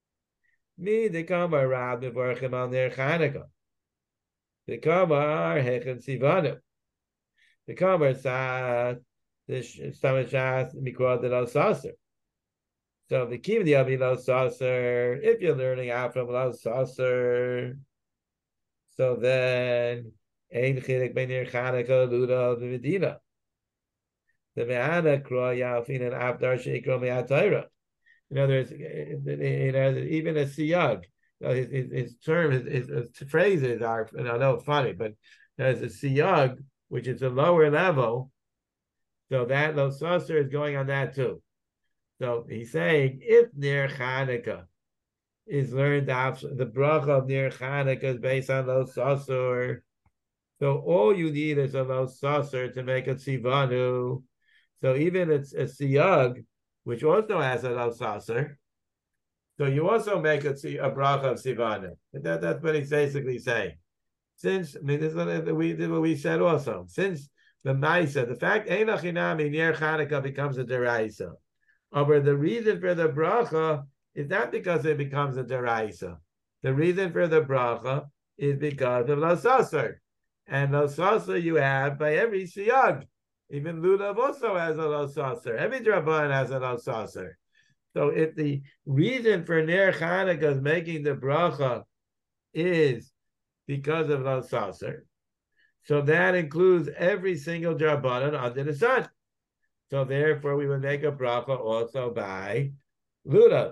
Me the kama rab the vorchem al ner Chanukah. The kama are hechen sivanu. The kama sas the stamashas mikra de lo saser. So the key of the Avi Lo Saser, if you're learning out from Lo Saser, so then Ein Chilek Benir Chanukah Luda the Medina. The Me'ana Kroy Yalfin and Avdar Sheikro Me'atayra. In other words, even a siyag, his term, his phrases are, and I know it's funny, but there's a siyag, which is a lower level, so that Lo Saser is going on that too. So he's saying if Ner Chanukah is learned after the bracha of Ner Chanukah is based on Lo Saser, so all you need is a Lo Saser to make a tzivanu. So even it's a siyag, which also has a Lo Saser, so you also make a bracha of tzivanu. That's what he's basically saying. Since this is what we said also. Since the Maisa, the fact Ein Achinami Ner Chanukah becomes a deraisa. But the reason for the bracha is not because it becomes a deraisa. The reason for the bracha is because of Lo Saser. And Lo Saser you have by every siyag. Even Lulav also has a Lo Saser. Every Draban has a Lo Saser. So if the reason for Ner Chanukah is making the bracha is because of Lo Saser, so that includes every single Drabanan under the sun. So therefore, we would make a bracha also by Lulav.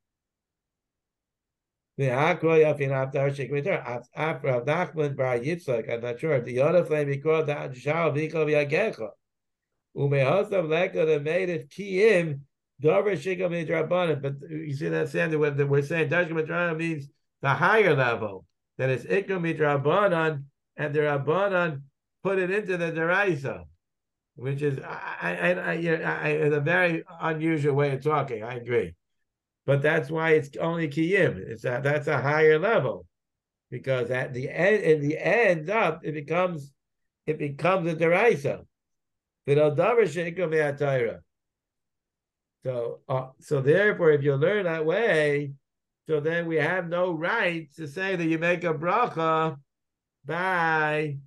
The Akroy Yafin After Shekvitar after Nachman Bar Yitzchak. I'm not sure. The other flame he called that Shal Vikov Yagecha. Umehasav Leka that made it Kiyim Dover Shikam Midrabanan. But you see that standard that we're saying Dashka Midrabanan means the higher level. That is Ikram Midrabanan, and the Rabbanan put it into the Deraisa. Which is a very unusual way of talking. I agree, but that's why it's only kiyim. That's a higher level, because at the end, in the end up, it becomes a deraisa. So therefore, if you learn that way, so then we have no right to say that you make a bracha by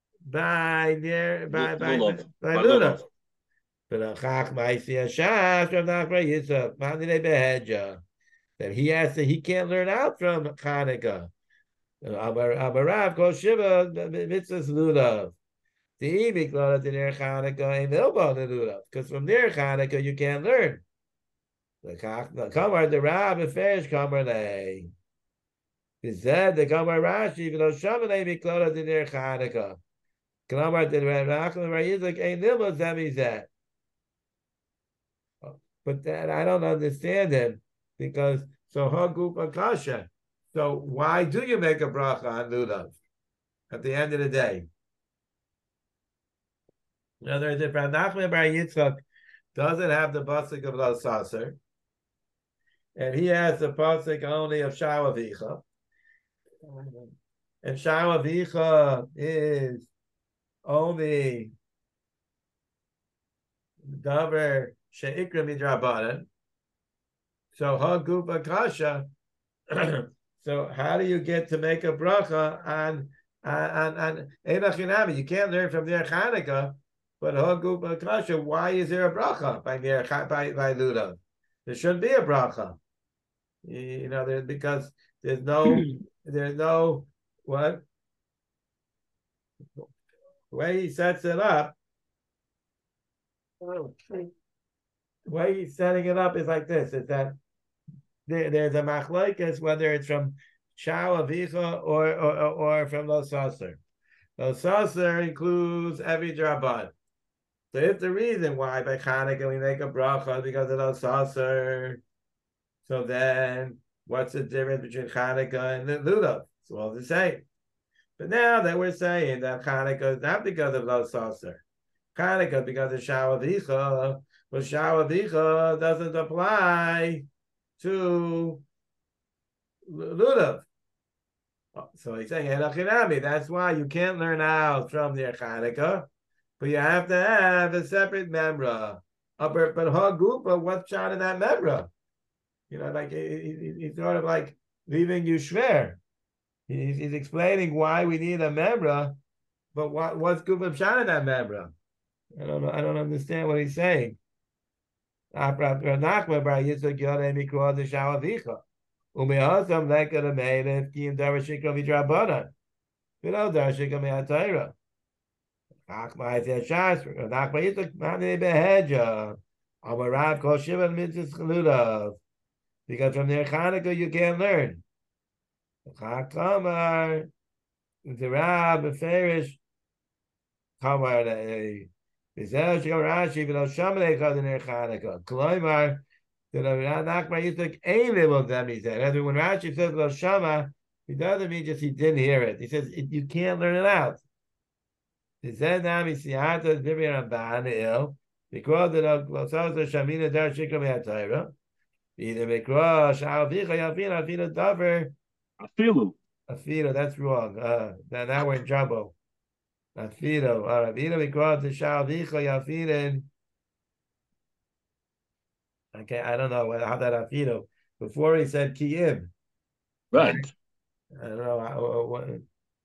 Lulav. lulav. But a chach ma'isi hashash from Nachman Yitzchak, Mandine beheja. That he can't learn out from Chanukah. Amarav kol shiva mitzvahs lulav. The miklat in their Chanukah and milba lulav, because from their Chanukah you can't learn. The kamar the rab efesh kamar lei. He said the kamar Rashi v'lo shamanei miklat in their Chanukah. Kamar the Rachel Yitzchak ain't milba zemizet. But that I don't understand him because so Haguf Akasha. So why do you make a bracha on lulav at the end of the day? In other words, if Rav Nachman bar Yitzchak doesn't have the pasuk of Lo Saser, and he has the pasuk only of Sha'avicha, and Sha'avicha is only davar she'ikra midrabanan. So Haguf Akasha. So how do you get to make a bracha on Einachinami? You can't learn from their Chanukah, but Haguf Akasha. Why is there a bracha by lulav? There shouldn't be a bracha. You know, because there's no what the way he sets it up. The way he's setting it up is like this: is that there's a machlokes whether it's from Sha'avicha or from Lo Saser. Lo Saser includes every draban. So if the reason why by Chanukah we make a bracha because of Lo Saser, so then what's the difference between Chanukah and lulav? It's all the same. But now that we're saying that Chanukah is not because of Lo Saser, Chanukah because of Sha'avicha, but Sha'avicha doesn't apply to lulav. So he's saying that's why you can't learn out from their Chanukah, but you have to have a separate memra. But Hagupa, what's shot in that memra? You know, like he's sort of like leaving you shver. He's explaining why we need a memra, but what's Gupa shot in that memra? I don't understand what he's saying. Umehazam leka the meilef kiyim darashikra midrabanan. V'lo darashikra mi'atayra. Achma is yashas. Nachma yitzak mani beheja. Amarav kol shiva mitzvahs chalulav. Because from their Chanukah you can't learn. Chakamar the Rab Ferish Kamar Vizel Shikam Rashi V'lo Shamanei Chad in their Chanukah. Kloimar. When Rashi says Lo Shama, it doesn't mean just he didn't hear it. He says you can't learn it out. He said Nami Siata Dibir Ramban because the Lo Saser Shamina Dar Shikra Me'atayra. Either Mikra Sha'avicha Yafina Afina Daver Afino. That's wrong. Now we're in trouble. Afino. All right. Either Mikra to Sha'avicha Yafina. Okay, I don't know how that Afino. Before he said Kiyim. Right. I don't know.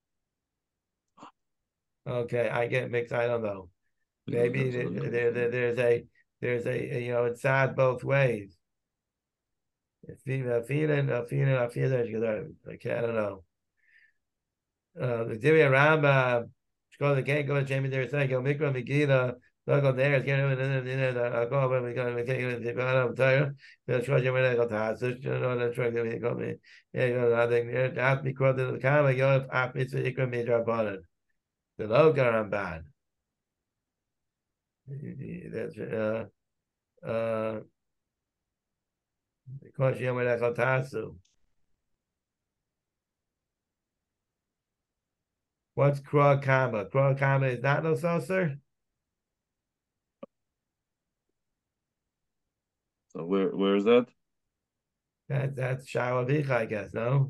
Okay, I get mixed. I don't know. Maybe there's a it's sad both ways. Okay, I don't know. The Divya Ramba, the can't go to Jamie there saying Mikra Megillah. Look on there, it's getting I go when we go, we take it to go to the treasure when I got to house. You know, the treasure we got me. Yeah, you know, I think after me quote the camera, you know, after it's Ikra Midra Bonnet. The logo are bad. That's because you know when I got to house. What's Kra Kama? Kra Kama is not no saucer? So where is that? That's Sha'avicha, I guess, no?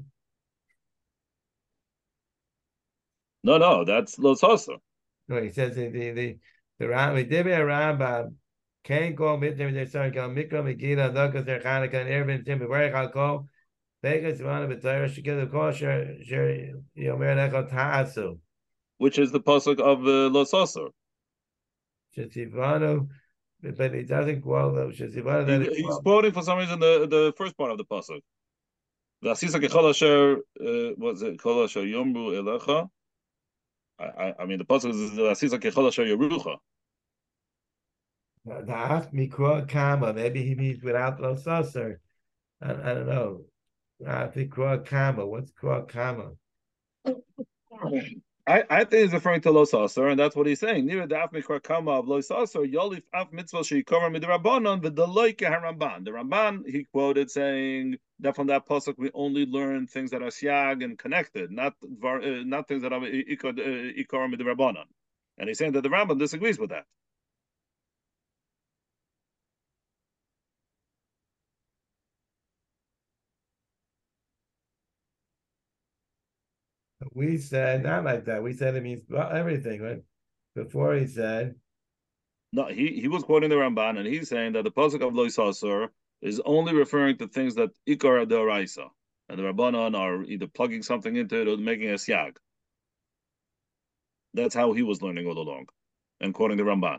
No, that's Lo Saser. No, he says the Rambam, Rambam Can't go midterm they start going Mikra Megillah Dakas their Chanukah and Ervin Tim Bevarich Al Kol Vegas Ivana B'Torah Shekil Kosher Sher Yomer Lecho Ta'asu. Which is the pasuk of Lo Sasor. Shesivanu, but it doesn't quote though. Shesivanu that He's quoting for some reason the first part of the pasuk. V'asisa kechol asher was it kol asher yomru elecha? I mean the pasuk is v'asisa kechol asher yerucha. the Af Mikra Kama. Maybe he means without Lo Sasser. I don't know. Af Mikra Kama. What's Kra Kama? I think he's referring to Lo Sasor, and that's what he's saying. Near the Af Mikra Kama of Lo Sasor, Yolif Af Mitzvah Sheikomer Midrabanon v'Deloike HaRamban. The Ramban he quoted saying that from that pasuk we only learn things that are siag and connected, not things that are Ikomer Midrabanon. And he's saying that the Ramban disagrees with that. We said not like that. We said it means everything, right? Before he said no, he was quoting the Ramban, and he's saying that the pasuk of Lo Sasor is only referring to things that Ikar Doraisa, and the Rabbanon are either plugging something into it or making a siag. That's how he was learning all along, and quoting the Ramban.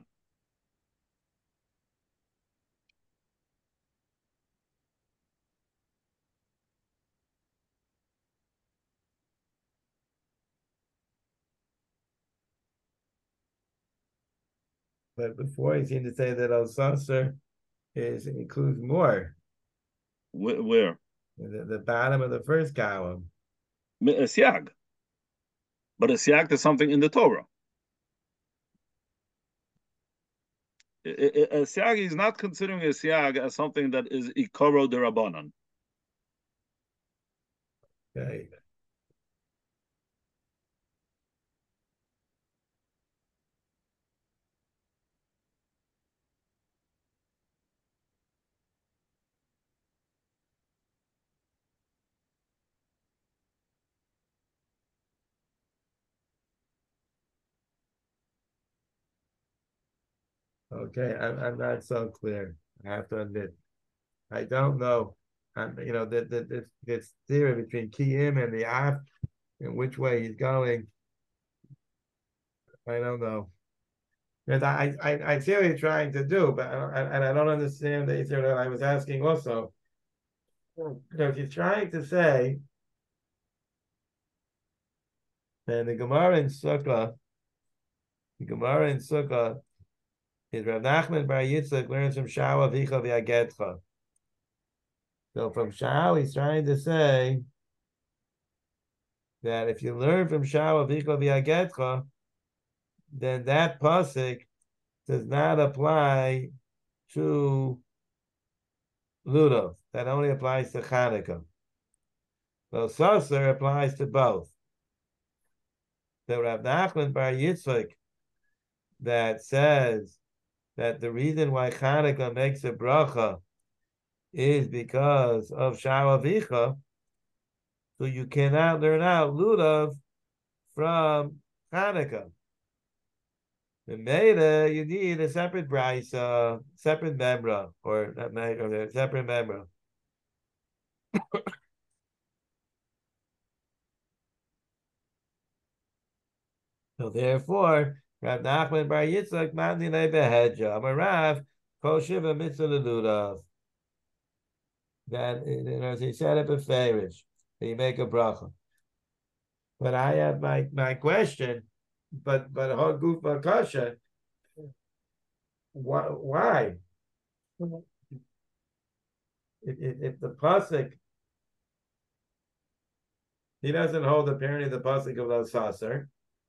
but before he seemed to say that Al Sasser includes more. Where? The bottom of the first column. A siag. But a siag is something in the Torah. A siag is not considering a siag as something that is ikoro derabanan. Okay. Okay, I'm not so clear. I have to admit, I don't know. This theory between Kiyim and the Af, and which way he's going. I don't know. Because I see what he's trying to do, but I don't understand the answer that I was asking also. Because he's trying to say, and the Gemara in Sukkah is Rav Nachman Bar Yitzchak learns from Shao Avicha v'Yagedcha. So from Shao, he's trying to say that if you learn from Shao Avicha v'Yagedcha, then that pasuk does not apply to Ludov. That only applies to Chanukah. So Sasser applies to both. The Rav Nachman Bar Yitzchak that says that the reason why Chanukah makes a bracha is because of Shao Avicha, so you cannot learn out Ludov from Chanukah. The Meda, you need a separate brisa, separate memra, or not or separate memra. So therefore, Rav Nachman Bar Yitzchak Mandi Behedja Amarav Kol Shiva Mitzvah Ludov. That as he said it beferish, you make a bracha. But I have my question. But Haguf Bakasha, why? If the pasuk, he doesn't hold apparently the pasuk of Lo Sasser.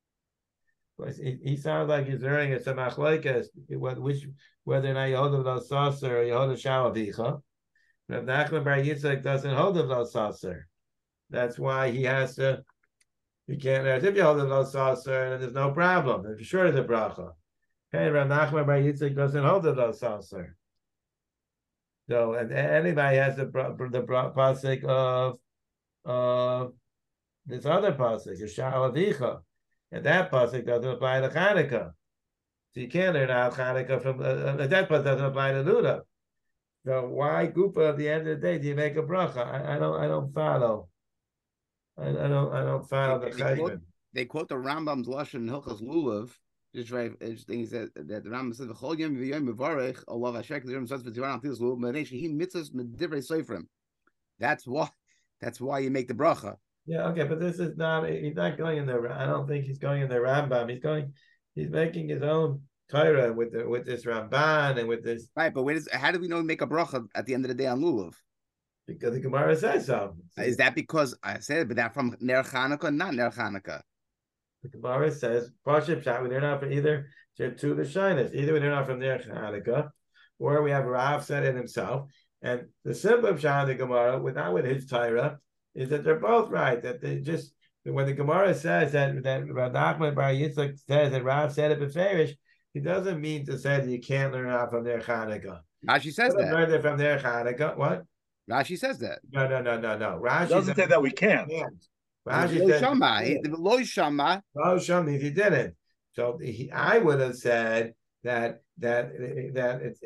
He sounds like he's learning a samachleikas, whether or not you hold of Lo Sasser or you hold of Shao Avicha. Rav Nachman Bar Yitzchak doesn't hold of Lo Sasser. That's why he has to. You can't. If you hold of Lo Sasser, then there's no problem. If you're sure there's a bracha. Okay, Rav Nachman Bar Yitzchak doesn't hold of Lo Sasser. So, and anybody has the pasuk of this other pasuk, Sha'al Avicha, and that pasuk doesn't apply to Chanukah. So you can't learn out Hanukkah from the death part doesn't apply to Lulav. So why Gupa at the end of the day do you make a bracha? I don't follow. I don't follow the cheshbon. They quote the Rambam's lashon in Hilchos Lulav. Just very interesting is that the Rambam says v'chol yom v'yom mevarech olav hashek l'yom says v'tivan altis lulav menesh he mitzvahs medivrei seifrim. That's why you make the bracha. Yeah, okay, but this is not. He's not going in the. I don't think he's going in the Rambam. He's making his own Torah with this Ramban and with this. Right, but how do we know we make a bracha at the end of the day on lulav? Because the Gemara says so. Is that because I said, but that from Ner Chanukah, not Ner Chanukah? The Gemara says, Pashib Shah, we learn out from either to the shyness. Either we learn out from Ner Chanukah, or we have Rav said it himself. And the simple of Shah, the Gemara, without with his Torah, is that they're both right. That they just, when the Gemara says that Rav Nachman Bar Yitzchak says that Rav said it beferish, he doesn't mean to say that you can't learn out from Ner Chanukah. Rashi says that. Learn it from Ner Chanukah. What? Rashi says that. No. Rashi doesn't say that we can't. Rashi Lo says shama. Lo shama. Lo shama means he didn't. So I would have said that it's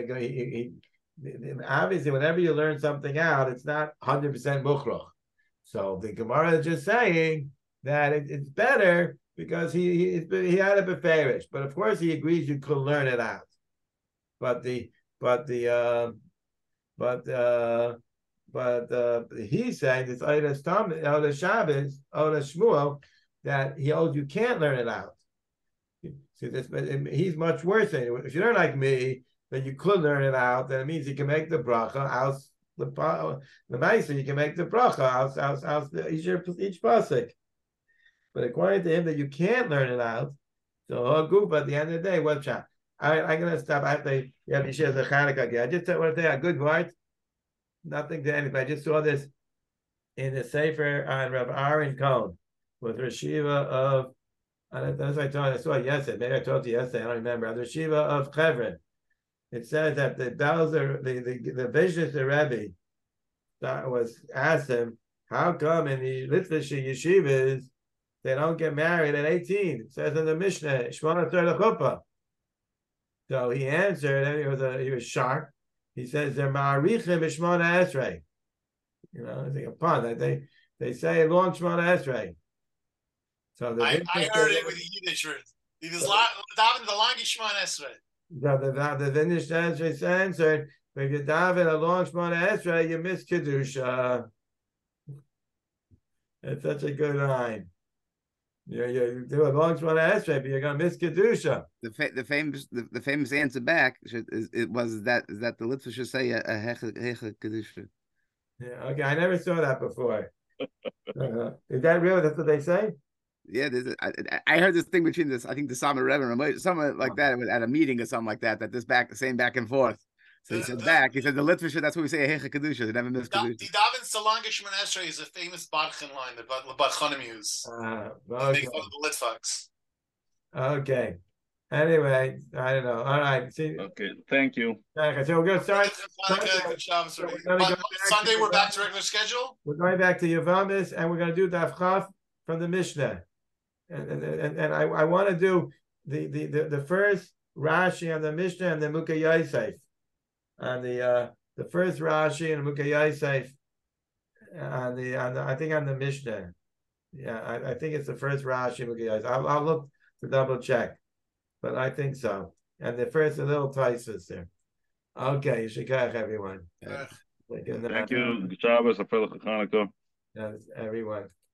obviously whenever you learn something out, it's not 100% mukhrach. So the Gemara is just saying that it's better because he had a beferish, but of course he agrees you could learn it out. But he's saying this Oda Shabbos, Oda Shmuel, that he holds you can't learn it out. See this, he's much worse than you. If you're like me, then you could learn it out. Then it means you can make the bracha out the ma'aser. You can make the bracha out each pasuk. But according to him, that you can't learn it out. So group at the end of the day, what's that? I'm going to stop. I have to. Yeah, he shares the Chanukah again. I just want to say a good word. Nothing to anybody. I just saw this in the Sefer on Rav Aaron Cohen with Rashiva of. I saw it yesterday. Maybe I told you yesterday. I don't remember. The Rashiva of Chevron. It says that the Vishnis the Rebbe was asked him, how come in the Litvish yeshivas they don't get married at 18? It says in the Mishnah, Shmona Tzor Chuppah. So he answered, and he was sharp. He says they're ma'arichim b'shmona esrei. You know, it's like a pun. They say long shmona esrei. So I heard it with the Yiddish word. It was daven the long shmona esrei. The Yiddish esrei answered, if you daven a long shmona esrei, you miss kedusha. It's such a good line. You do a long shmona esrei, but you're gonna miss kedusha. The famous answer back is that the Litva should say a hecha kedusha. Yeah, okay, I never saw that before. Is that real? That's what they say? Yeah, I heard this thing between I think the Sama Rebbe, someone like that at a meeting or something like that this same back and forth. So he said the Litvish, that's what we say, a hecha kedusha, they never miss kedusha. The daven salanga shmona esrei is a famous barchin line that Barchanim use. Okay. Make fun of the Litvaks. Okay. Anyway, I don't know. All right. See. Okay. Thank you. Okay, so we're going to start. Sunday, we're back to regular schedule. We're going back to Yavamis, and we're going to do Daf Chaf from the Mishnah, and I want to do the first Rashi on the Mishnah and the Mukha Yosef, on the first Rashi and Mukha Yosef on the I think on the Mishnah. Yeah, I think it's the first Rashi Mukha Yosef. I'll look to double check, but I think so. And the first a little Taisus there. Okay, Shikach everyone. Thank you. Shabbos, Hanukkah. Yes, everyone.